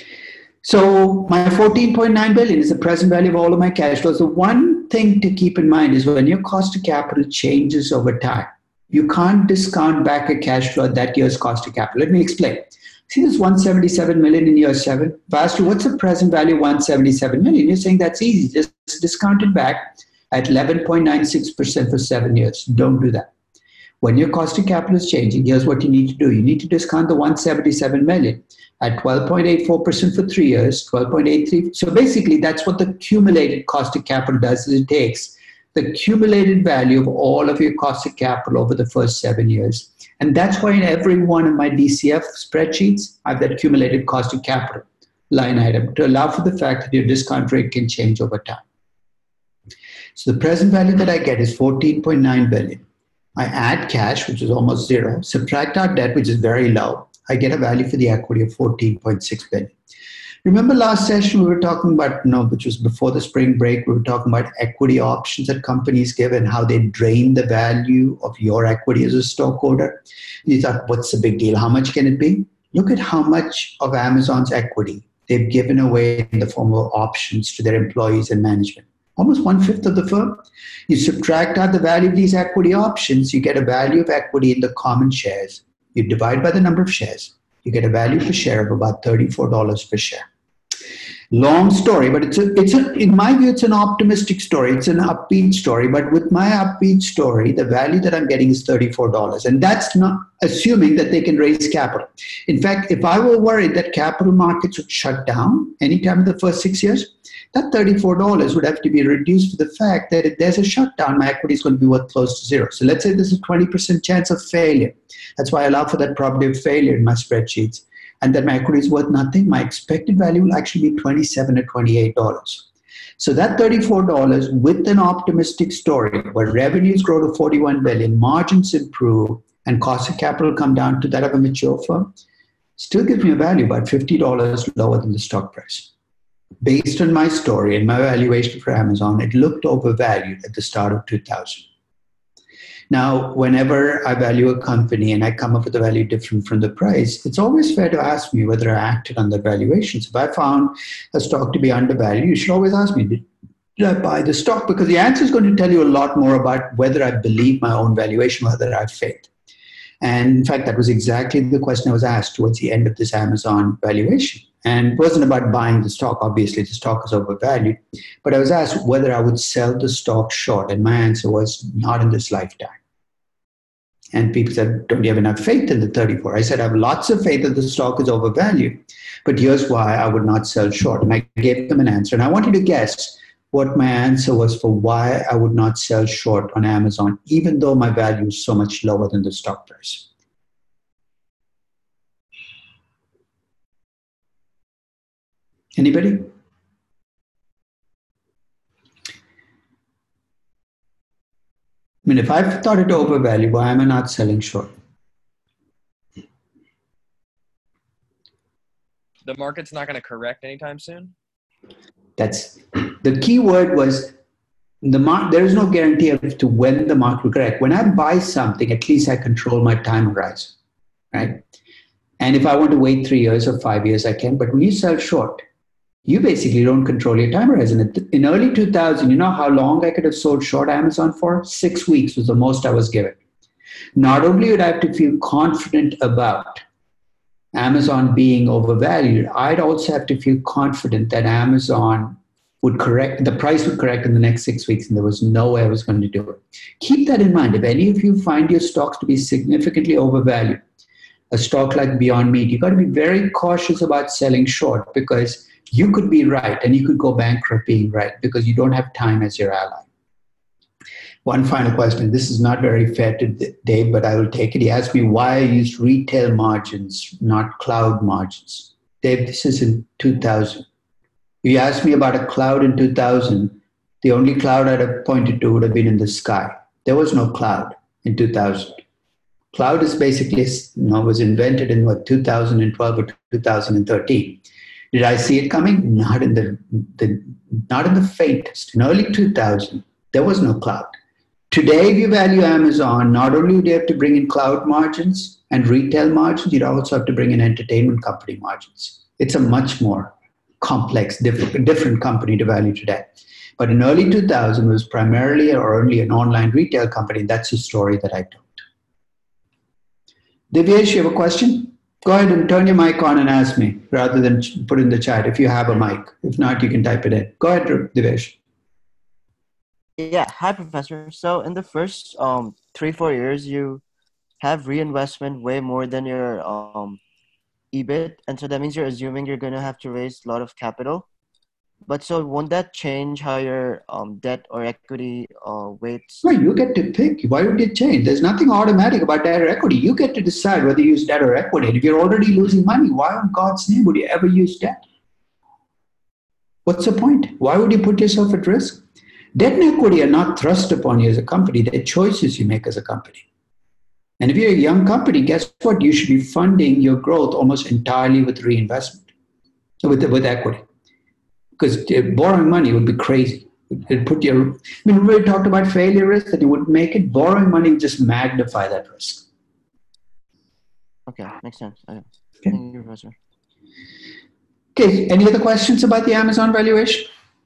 S1: So my fourteen point nine billion is the present value of all of my cash flows. The one thing to keep in mind is when your cost of capital changes over time, you can't discount back a cash flow at that year's cost of capital. Let me explain. See this one hundred seventy-seven million in year seven? If I asked you, what's the present value of one hundred seventy-seven million? You're saying that's easy. Just discount it back at eleven point nine six percent for seven years. Don't do that. When your cost of capital is changing, here's what you need to do. You need to discount the one hundred seventy-seven million at twelve point eight four percent for three years, twelve point eight three. So basically, that's what the cumulated cost of capital does, is it takes the cumulated value of all of your cost of capital over the first seven years. And that's why in every one of my D C F spreadsheets, I have that cumulated cost of capital line item to allow for the fact that your discount rate can change over time. So the present value that I get is fourteen point nine billion. I add cash, which is almost zero, subtract out debt, which is very low. I get a value for the equity of fourteen point six billion. Remember last session we were talking about, no, which was before the spring break, we were talking about equity options that companies give and how they drain the value of your equity as a stockholder. You thought, what's the big deal? How much can it be? Look at how much of Amazon's equity they've given away in the form of options to their employees and management. Almost one-fifth of the firm. You subtract out the value of these equity options, you get a value of equity in the common shares. You divide by the number of shares. You get a value per share of about thirty-four dollars per share. Long story, but it's a, it's a, in my view, it's an optimistic story. It's an upbeat story, but with my upbeat story, the value that I'm getting is thirty-four dollars. And that's not assuming that they can raise capital. In fact, if I were worried that capital markets would shut down anytime in the first six years, that thirty-four dollars would have to be reduced to the fact that if there's a shutdown, my equity is going to be worth close to zero. So let's say there's a twenty percent chance of failure. That's why I allow for that probability of failure in my spreadsheets. And that my equity is worth nothing. My expected value will actually be twenty-seven or twenty-eight dollars. So that thirty-four dollars with an optimistic story where revenues grow to forty-one billion, margins improve, and cost of capital come down to that of a mature firm, still gives me a value about fifty dollars lower than the stock price. Based on my story and my valuation for Amazon, it looked overvalued at the start of two thousand. Now, whenever I value a company and I come up with a value different from the price, it's always fair to ask me whether I acted on the valuations. If I found a stock to be undervalued, you should always ask me, did, did I buy the stock? Because the answer is going to tell you a lot more about whether I believe my own valuation, whether I have faith. And in fact, that was exactly the question I was asked towards the end of this Amazon valuation. And it wasn't about buying the stock. Obviously, the stock is overvalued. But I was asked whether I would sell the stock short. And my answer was not in this lifetime. And people said, don't you have enough faith in the thirty-four? I said, I have lots of faith that the stock is overvalued. But here's why I would not sell short. And I gave them an answer. And I want you to guess what my answer was for why I would not sell short on Amazon, even though my value is so much lower than the stock price. Anybody? I mean, if I thought it overvalued, why am I not selling short?
S12: The market's not going to correct anytime soon?
S1: That's the key word was the market. There is no guarantee of to when the market will correct. When I buy something, at least I control my time horizon, right? And if I want to wait three years or five years, I can. But when you sell short, you basically don't control your time horizon. In early two thousand, you know how long I could have sold short Amazon for? Six weeks was the most I was given. Not only would I have to feel confident about Amazon being overvalued, I'd also have to feel confident that Amazon would correct, the price would correct in the next six weeks, and there was no way I was going to do it. Keep that in mind. If any of you find your stocks to be significantly overvalued, a stock like Beyond Meat, you've got to be very cautious about selling short, because you could be right and you could go bankrupt being right because you don't have time as your ally. One final question. This is not very fair to Dave, but I will take it. He asked me why I used retail margins, not cloud margins. Dave, this is in two thousand. If you asked me about a cloud in two thousand, the only cloud I'd have pointed to would have been in the sky. There was no cloud in two thousand. Cloud is basically, you know, was invented in what, two thousand twelve or two thousand thirteen. Did I see it coming? Not in the, the not in the faintest. In early two thousand, there was no cloud. Today, if you value Amazon, not only would you have to bring in cloud margins and retail margins, you'd also have to bring in entertainment company margins. It's a much more complex, different, different company to value today. But in early two thousand, it was primarily or only an online retail company. That's the story that I told. Divyesh, you have a question? Go ahead and turn your mic on and ask me rather than put in the chat if you have a mic. If not, you can type it in. Go ahead, Divyesh.
S13: Yeah, hi, Professor. So in the first um, three, four years, you have reinvestment way more than your um, E B I T. And so that means you're assuming you're going to have to raise a lot of capital. But so won't that change how your um, debt or equity uh, weights?
S1: Well, you get to pick. Why would it change? There's nothing automatic about debt or equity. You get to decide whether you use debt or equity. And if you're already losing money, why on God's name would you ever use debt? What's the point? Why would you put yourself at risk? Debt and equity are not thrust upon you as a company. They're choices you make as a company. And if you're a young company, guess what? You should be funding your growth almost entirely with reinvestment, with, with equity. Because borrowing money would be crazy. It'd put your, I mean, we talked about failure risk, that you wouldn't make it. Borrowing money would just magnify that risk.
S13: Okay, makes sense. Okay.
S1: Okay.
S13: Thank you, Professor.
S1: Okay, any other questions about the Amazon valuation?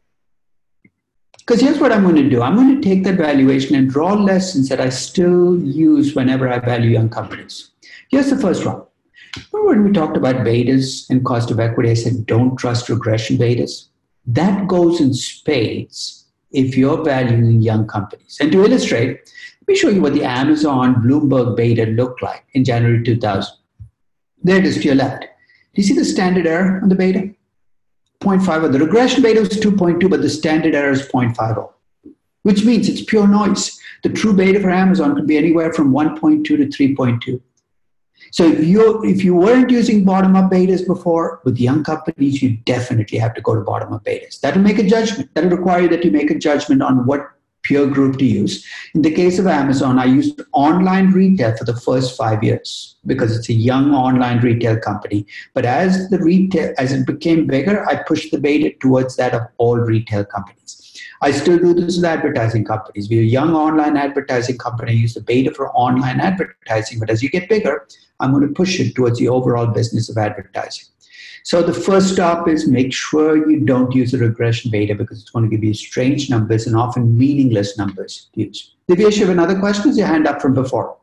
S1: Because here's what I'm going to do. I'm going to take that valuation and draw lessons that I still use whenever I value young companies. Here's the first one. Remember when we talked about betas and cost of equity, I said, don't trust regression betas. That goes in spades if you're valuing young companies. And to illustrate, let me show you what the Amazon Bloomberg beta looked like in January two thousand. There it is to your left. Do you see the standard error on the beta? zero point five zero. The regression beta was two point two, but the standard error is zero point five zero, which means it's pure noise. The true beta for Amazon could be anywhere from one point two to three point two. So if you if you weren't using bottom-up betas before, with young companies, you definitely have to go to bottom-up betas. That'll make a judgment. That'll require that you make a judgment on what peer group to use. In the case of Amazon, I used online retail for the first five years because it's a young online retail company. But as the retail, as it became bigger, I pushed the beta towards that of all retail companies. I still do this with advertising companies. We're a young online advertising company. I use the beta for online advertising. But as you get bigger, I'm going to push it towards the overall business of advertising. So the first stop is make sure you don't use a regression beta because it's going to give you strange numbers and often meaningless numbers to use. Divyesh, you have another question? Is your hand up from before?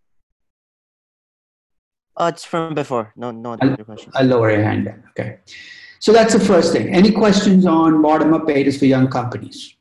S13: Uh, it's from before. No, no
S1: I'll,
S13: other questions.
S1: I'll lower your hand then. Okay. So that's the first thing. Any questions on bottom-up betas for young companies?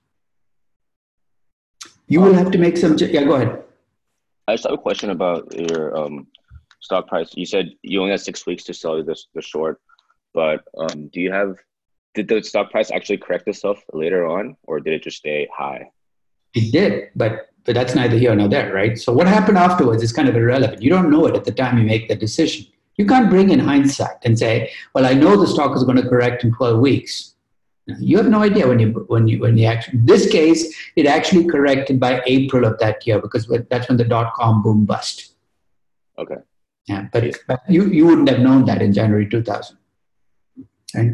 S1: You will have to make some, yeah, go ahead.
S7: I just have a question about your um, stock price. You said you only had six weeks to sell this the short, but um, do you have, did the stock price actually correct itself later on, or did it just stay high?
S1: It did, but, but that's neither here nor there, right? So what happened afterwards is kind of irrelevant. You don't know it at the time you make the decision. You can't bring in hindsight and say, well, I know the stock is going to correct in twelve weeks. You have no idea when you, when you, when you actually, in this case, it actually corrected by April of that year because that's when the dot-com boom bust.
S7: Okay.
S1: Yeah, but, yeah. but you, you wouldn't have known that in January two thousand. Right?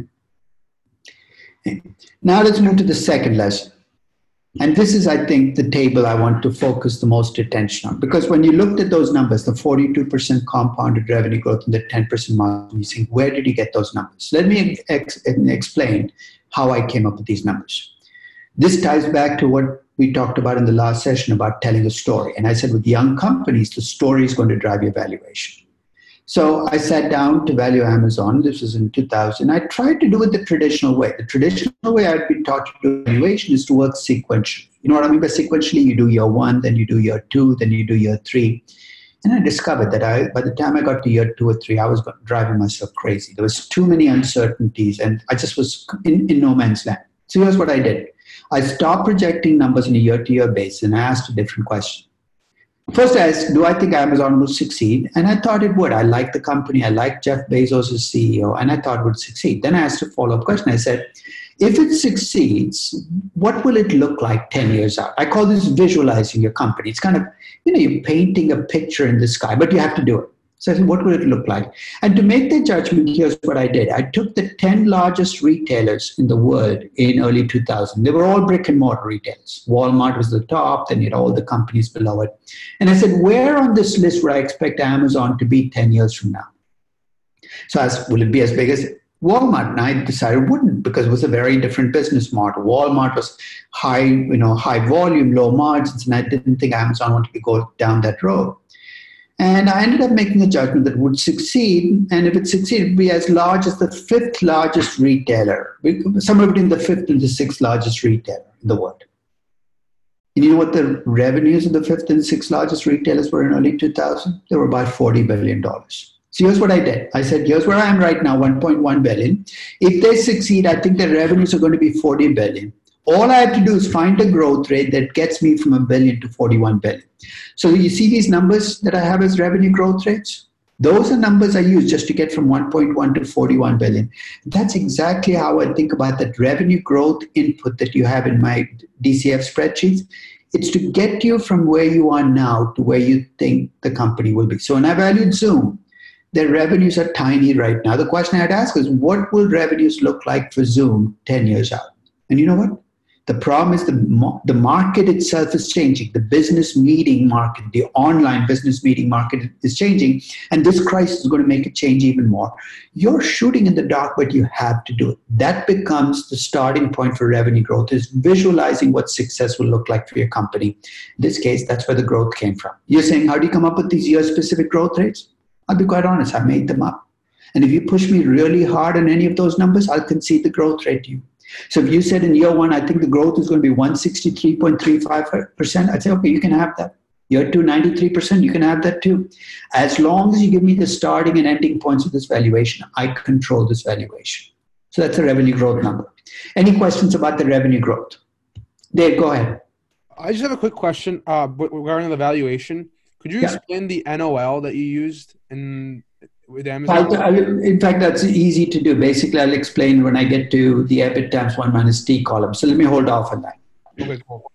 S1: Now let's move to the second lesson. And this is, I think, the table I want to focus the most attention on. Because when you looked at those numbers, the forty-two percent compounded revenue growth and the ten percent margin, you think, where did you get those numbers? Let me ex explain how I came up with these numbers. This ties back to what we talked about in the last session about telling a story. And I said with young companies, the story is going to drive your valuation. So I sat down to value Amazon. This was in two thousand. I tried to do it the traditional way. The traditional way I'd been taught to do valuation is to work sequentially. You know what I mean by sequentially? You do year one, then you do year two, then you do year three. And I discovered that I, by the time I got to year two or three, I was driving myself crazy. There was too many uncertainties, and I just was in, in no man's land. So here's what I did. I stopped projecting numbers on a year-to-year basis, and I asked a different question. First, I asked, do I think Amazon will succeed? And I thought it would. I like the company. I like Jeff Bezos as C E O, and I thought it would succeed. Then I asked a follow-up question. I said, If it succeeds, what will it look like ten years out? I call this visualizing your company. It's kind of, you know, you're painting a picture in the sky, but you have to do it. So I said, what will it look like? And to make the judgment, here's what I did. I took the ten largest retailers in the world in early two thousand. They were all brick and mortar retailers. Walmart was the top, then you had all the companies below it. And I said, where on this list would I expect Amazon to be ten years from now? So I asked, will it be as big as Walmart? And I decided it wouldn't, because it was a very different business model. Walmart was high, you know, high volume, low margins, and I didn't think Amazon wanted to go down that road. And I ended up making a judgment that it would succeed, and if it succeeded, it would be as large as the fifth largest retailer, somewhere between the fifth and the sixth largest retailer in the world. And you know what the revenues of the fifth and sixth largest retailers were in early two thousand? They were about forty billion dollars. So here's what I did. I said, here's where I am right now, one point one billion dollars. If they succeed, I think the revenues are going to be forty billion dollars. All I have to do is find a growth rate that gets me from a billion to forty-one billion. So you see these numbers that I have as revenue growth rates? Those are numbers I use just to get from one point one to forty-one billion. That's exactly how I think about that revenue growth input that you have in my D C F spreadsheets. It's to get you from where you are now to where you think the company will be. So when I valued Zoom, their revenues are tiny right now. The question I'd ask is, what will revenues look like for Zoom ten years out? And you know what? The problem is the, the market itself is changing. The business meeting market, the online business meeting market is changing. And this crisis is going to make it change even more. You're shooting in the dark, but you have to do it. That becomes the starting point for revenue growth, is visualizing what success will look like for your company. In this case, that's where the growth came from. You're saying, how do you come up with these year-specific growth rates? I'll be quite honest, I made them up. And if you push me really hard on any of those numbers, I'll concede the growth rate to you. So if you said in year one, I think the growth is going to be one hundred sixty-three point three five percent, I'd say, okay, you can have that. Year two, ninety-three percent, you can have that too. As long as you give me the starting and ending points of this valuation, I control this valuation. So that's the revenue growth number. Any questions about the revenue growth? Dave, go ahead.
S10: I just have a quick question uh, regarding the valuation. Could you
S1: Yeah.
S10: explain the N O L that you used in with Amazon?
S1: I'll, I'll, in fact, that's easy to do. Basically, I'll explain when I get to the EBIT times one minus T column. So let me hold off on that.
S10: Okay, cool.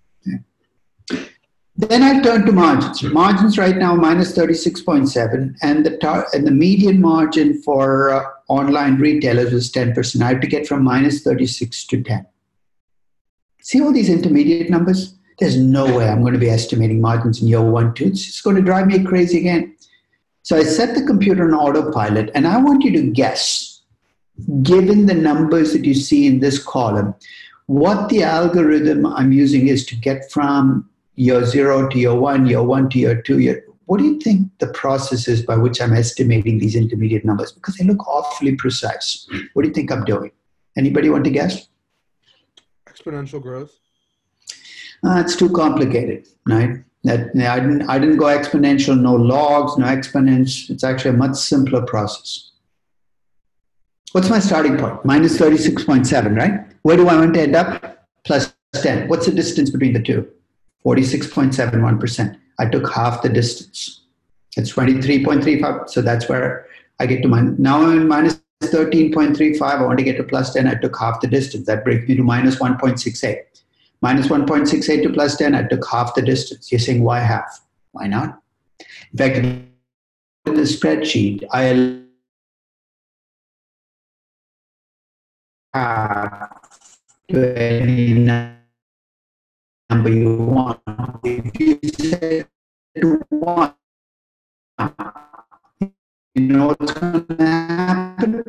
S1: Then I turn to margins. Margins right now minus thirty-six point seven, and the tar- and the median margin for uh, online retailers was ten percent. I have to get from minus thirty-six to ten. See all these intermediate numbers? There's no way I'm going to be estimating margins in year one, two. It's just going to drive me crazy again. So I set the computer on autopilot, and I want you to guess, given the numbers that you see in this column, what the algorithm I'm using is to get from year zero to year one, year one to year two. Year, what do you think the process is by which I'm estimating these intermediate numbers? Because they look awfully precise. What do you think I'm doing? Anybody want to guess?
S10: Exponential growth.
S1: Uh, it's too complicated, right? That I didn't, I didn't go exponential, no logs, no exponents. It's actually a much simpler process. What's my starting point? minus thirty-six point seven, right? Where do I want to end up? Plus ten. What's the distance between the two? forty-six point seven one percent. I took half the distance. It's twenty-three point three five. So that's where I get to my, now I'm in minus thirteen point three five. I want to get to plus ten. I took half the distance. That brings me to minus one point six eight. Minus one point six eight to plus ten, I took half the distance. You're saying, why half? Why not? In fact, in the spreadsheet, I have to any number you want. If you say one, you know what's going to happen?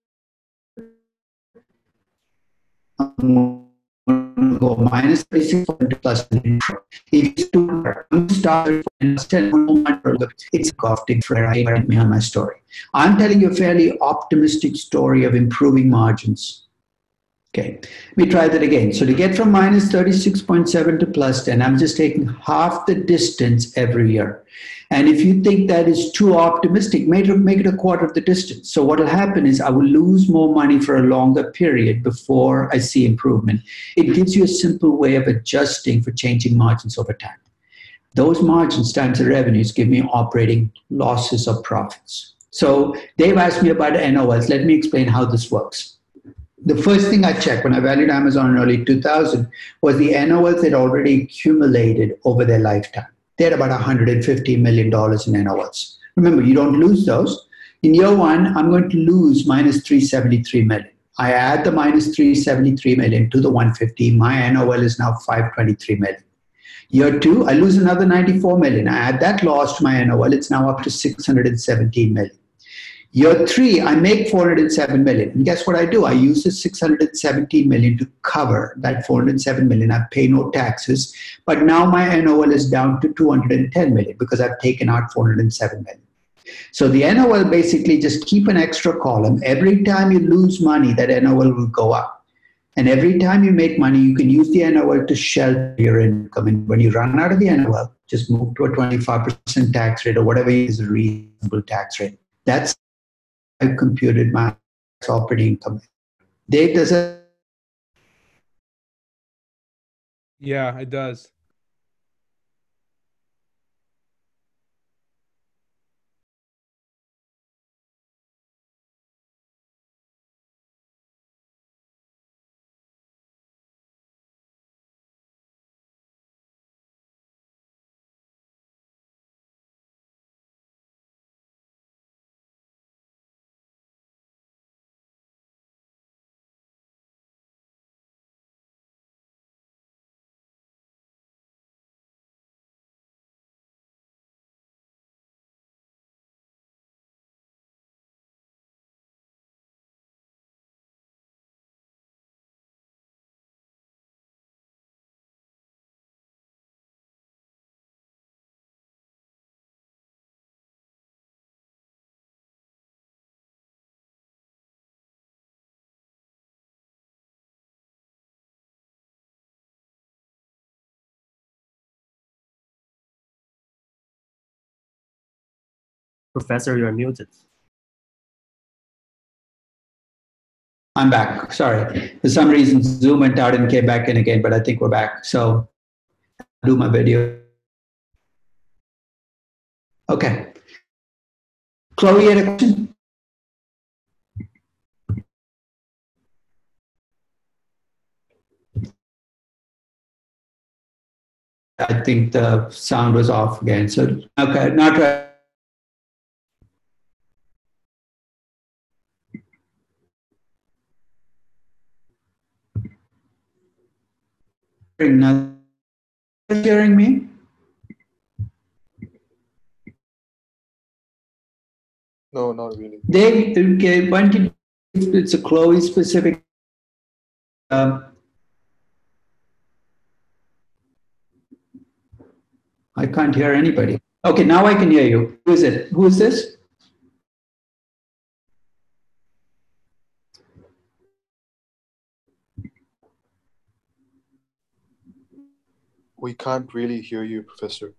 S1: Um, go minus thirty-six to plus ten. If you start it's costing for me on my story. I'm telling you a fairly optimistic story of improving margins. Okay, let me try that again. So to get from minus thirty-six point seven to plus ten, I'm just taking half the distance every year. And if you think that is too optimistic, make it, make it a quarter of the distance. So what will happen is I will lose more money for a longer period before I see improvement. It gives you a simple way of adjusting for changing margins over time. Those margins times the revenues give me operating losses or profits. So Dave asked me about N O Ls. Let me explain how this works. the first thing I checked when I valued Amazon in early two thousand was the N O Ls they'd already accumulated over their lifetime. They had about one hundred fifty million dollars in N O Ls. Remember, you don't lose those. In year one, I'm going to lose minus three hundred seventy-three million. I add the minus three hundred seventy-three million to the one hundred fifty. My N O L is now five hundred twenty-three million. Year two, I lose another ninety-four million. I add that loss to my N O L. It's now up to six hundred seventeen million. Year three, I make four hundred seven million. And guess what I do? I use the six hundred seventeen million to cover that four hundred seven million. I pay no taxes. But now my N O L is down to two hundred ten million because I've taken out four hundred seven million. So the N O L basically just keep an extra column. Every time you lose money, that N O L will go up. And every time you make money, you can use the N O L to shelter your income. And when you run out of the N O L, just move to a twenty-five percent tax rate or whatever is a reasonable tax rate. That's how I've computed my operating income. Dave, does it?
S10: Yeah, it does.
S14: Professor, you're muted.
S1: I'm back. Sorry. For some reason, Zoom went out and came back in again, but I think we're back. So I'll do my video. Okay. Chloe, had a question? I think the sound was off again. So, okay, not right. Not hearing me?
S6: No, not really.
S1: Dave, okay, why don't you, it's a Chloe specific. Um, I can't hear anybody. Okay, now I can hear you. Who is it? Who is this?
S6: We can't really hear you, Professor.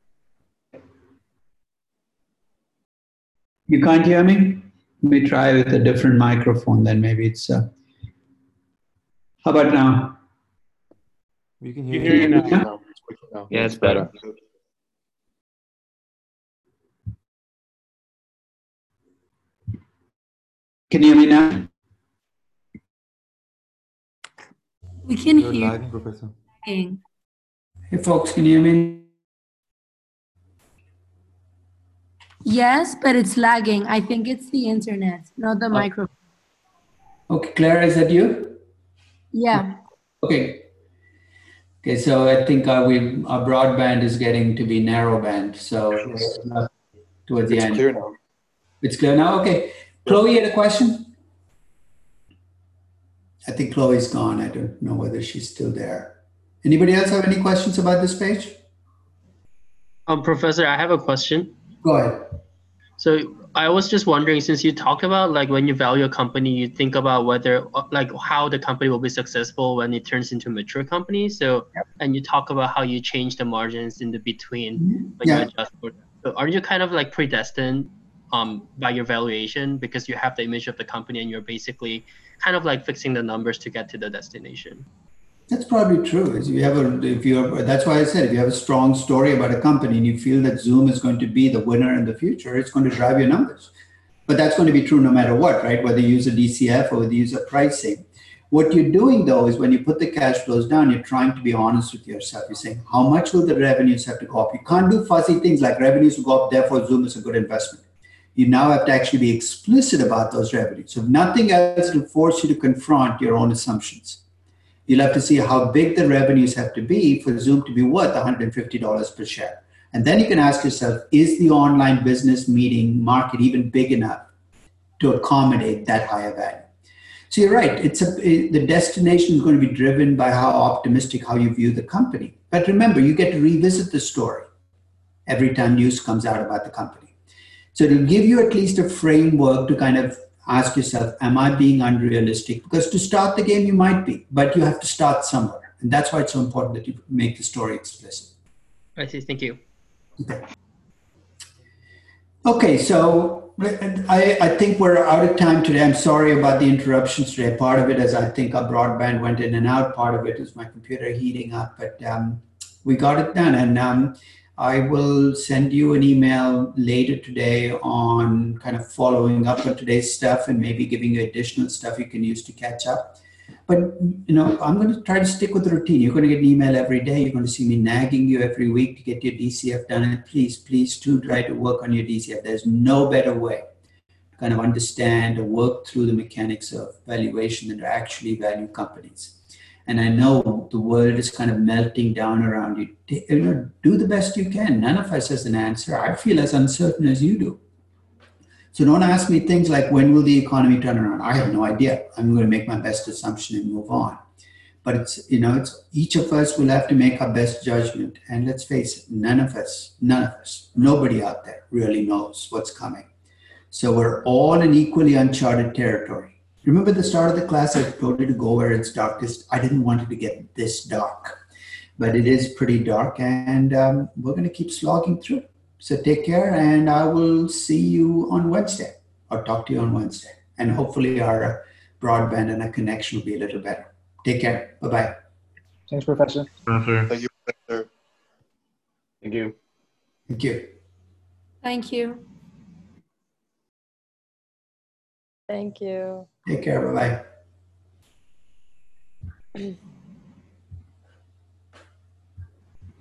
S1: You can't hear me? Let me try with a different microphone, then maybe it's. Uh... How about now?
S10: We can hear you, you now. now.
S14: now. Yeah, it's better.
S1: Can you hear me now?
S15: We can
S6: You're
S15: hear
S6: lagging, Professor.
S15: you.
S1: Hey, folks, can you hear me?
S15: Yes, but it's lagging. I think it's the internet, not the oh. microphone.
S1: Okay, Claire, is that you?
S15: Yeah.
S1: Okay. Okay, so I think our, we, our broadband is getting to be narrowband, so uh, towards the
S6: it's
S1: end.
S6: It's clear now.
S1: It's clear now? Okay. Chloe had a question? I think Chloe's gone. I don't know whether she's still there. Anybody else have any questions about this page?
S14: Um, Professor, I have a question.
S1: Go ahead.
S14: So I was just wondering, since you talked about like when you value a company, you think about whether like how the company will be successful when it turns into a mature company. So, yep. And you talk about how you change the margins in the between when
S1: yeah.
S14: you adjust for that. So are you kind of like predestined um, by your valuation because you have the image of the company and you're basically kind of like fixing the numbers to get to the destination?
S1: That's probably true. If you have a, if you that's why I said if you have a strong story about a company and you feel that Zoom is going to be the winner in the future, it's going to drive your numbers. But that's going to be true no matter what, right? Whether you use a D C F or whether you use a pricing. What you're doing though is when you put the cash flows down, you're trying to be honest with yourself. You're saying, how much will the revenues have to go up? You can't do fuzzy things like revenues will go up, therefore Zoom is a good investment. You now have to actually be explicit about those revenues. So if nothing else, it'll force you to confront your own assumptions. You'll have to see how big the revenues have to be for Zoom to be worth one hundred fifty dollars per share. And then you can ask yourself, is the online business meeting market even big enough to accommodate that higher value? So you're right, it's a, it, the destination is going to be driven by how optimistic, how you view the company. But remember, you get to revisit the story every time news comes out about the company. So it'll give you at least a framework to kind of ask yourself, am I being unrealistic? Because to start the game, you might be, but you have to start somewhere. And that's why it's so important that you make the story explicit.
S14: I see, thank you.
S1: Okay, okay so I, I think we're out of time today. I'm sorry about the interruptions today. Part of it is I think our broadband went in and out. Part of it is my computer heating up, but um, we got it done. And um, I will send you an email later today on kind of following up on today's stuff and maybe giving you additional stuff you can use to catch up. But, you know, I'm going to try to stick with the routine. You're going to get an email every day. You're going to see me nagging you every week to get your D C F done. And please, please do try to work on your D C F. There's no better way to kind of understand or work through the mechanics of valuation than to actually value companies. And I know the world is kind of melting down around you. You know, do the best you can. None of us has an answer. I feel as uncertain as you do. So don't ask me things like, when will the economy turn around? I have no idea. I'm going to make my best assumption and move on. But it's, you know, it's each of us will have to make our best judgment. And let's face it, none of us, none of us, nobody out there really knows what's coming. So we're all in equally uncharted territory. Remember the start of the class, I told you to go where it's darkest. I didn't want it to get this dark, but it is pretty dark, and um, we're going to keep slogging through. So take care, and I will see you on Wednesday, or talk to you on Wednesday. And hopefully our broadband and our connection will be a little better. Take care. Bye-bye.
S16: Thanks, Professor.
S11: Professor.
S6: Thank you, Professor.
S11: Thank you.
S1: Thank you.
S15: Thank you.
S17: Thank you.
S1: Take care. Bye-bye.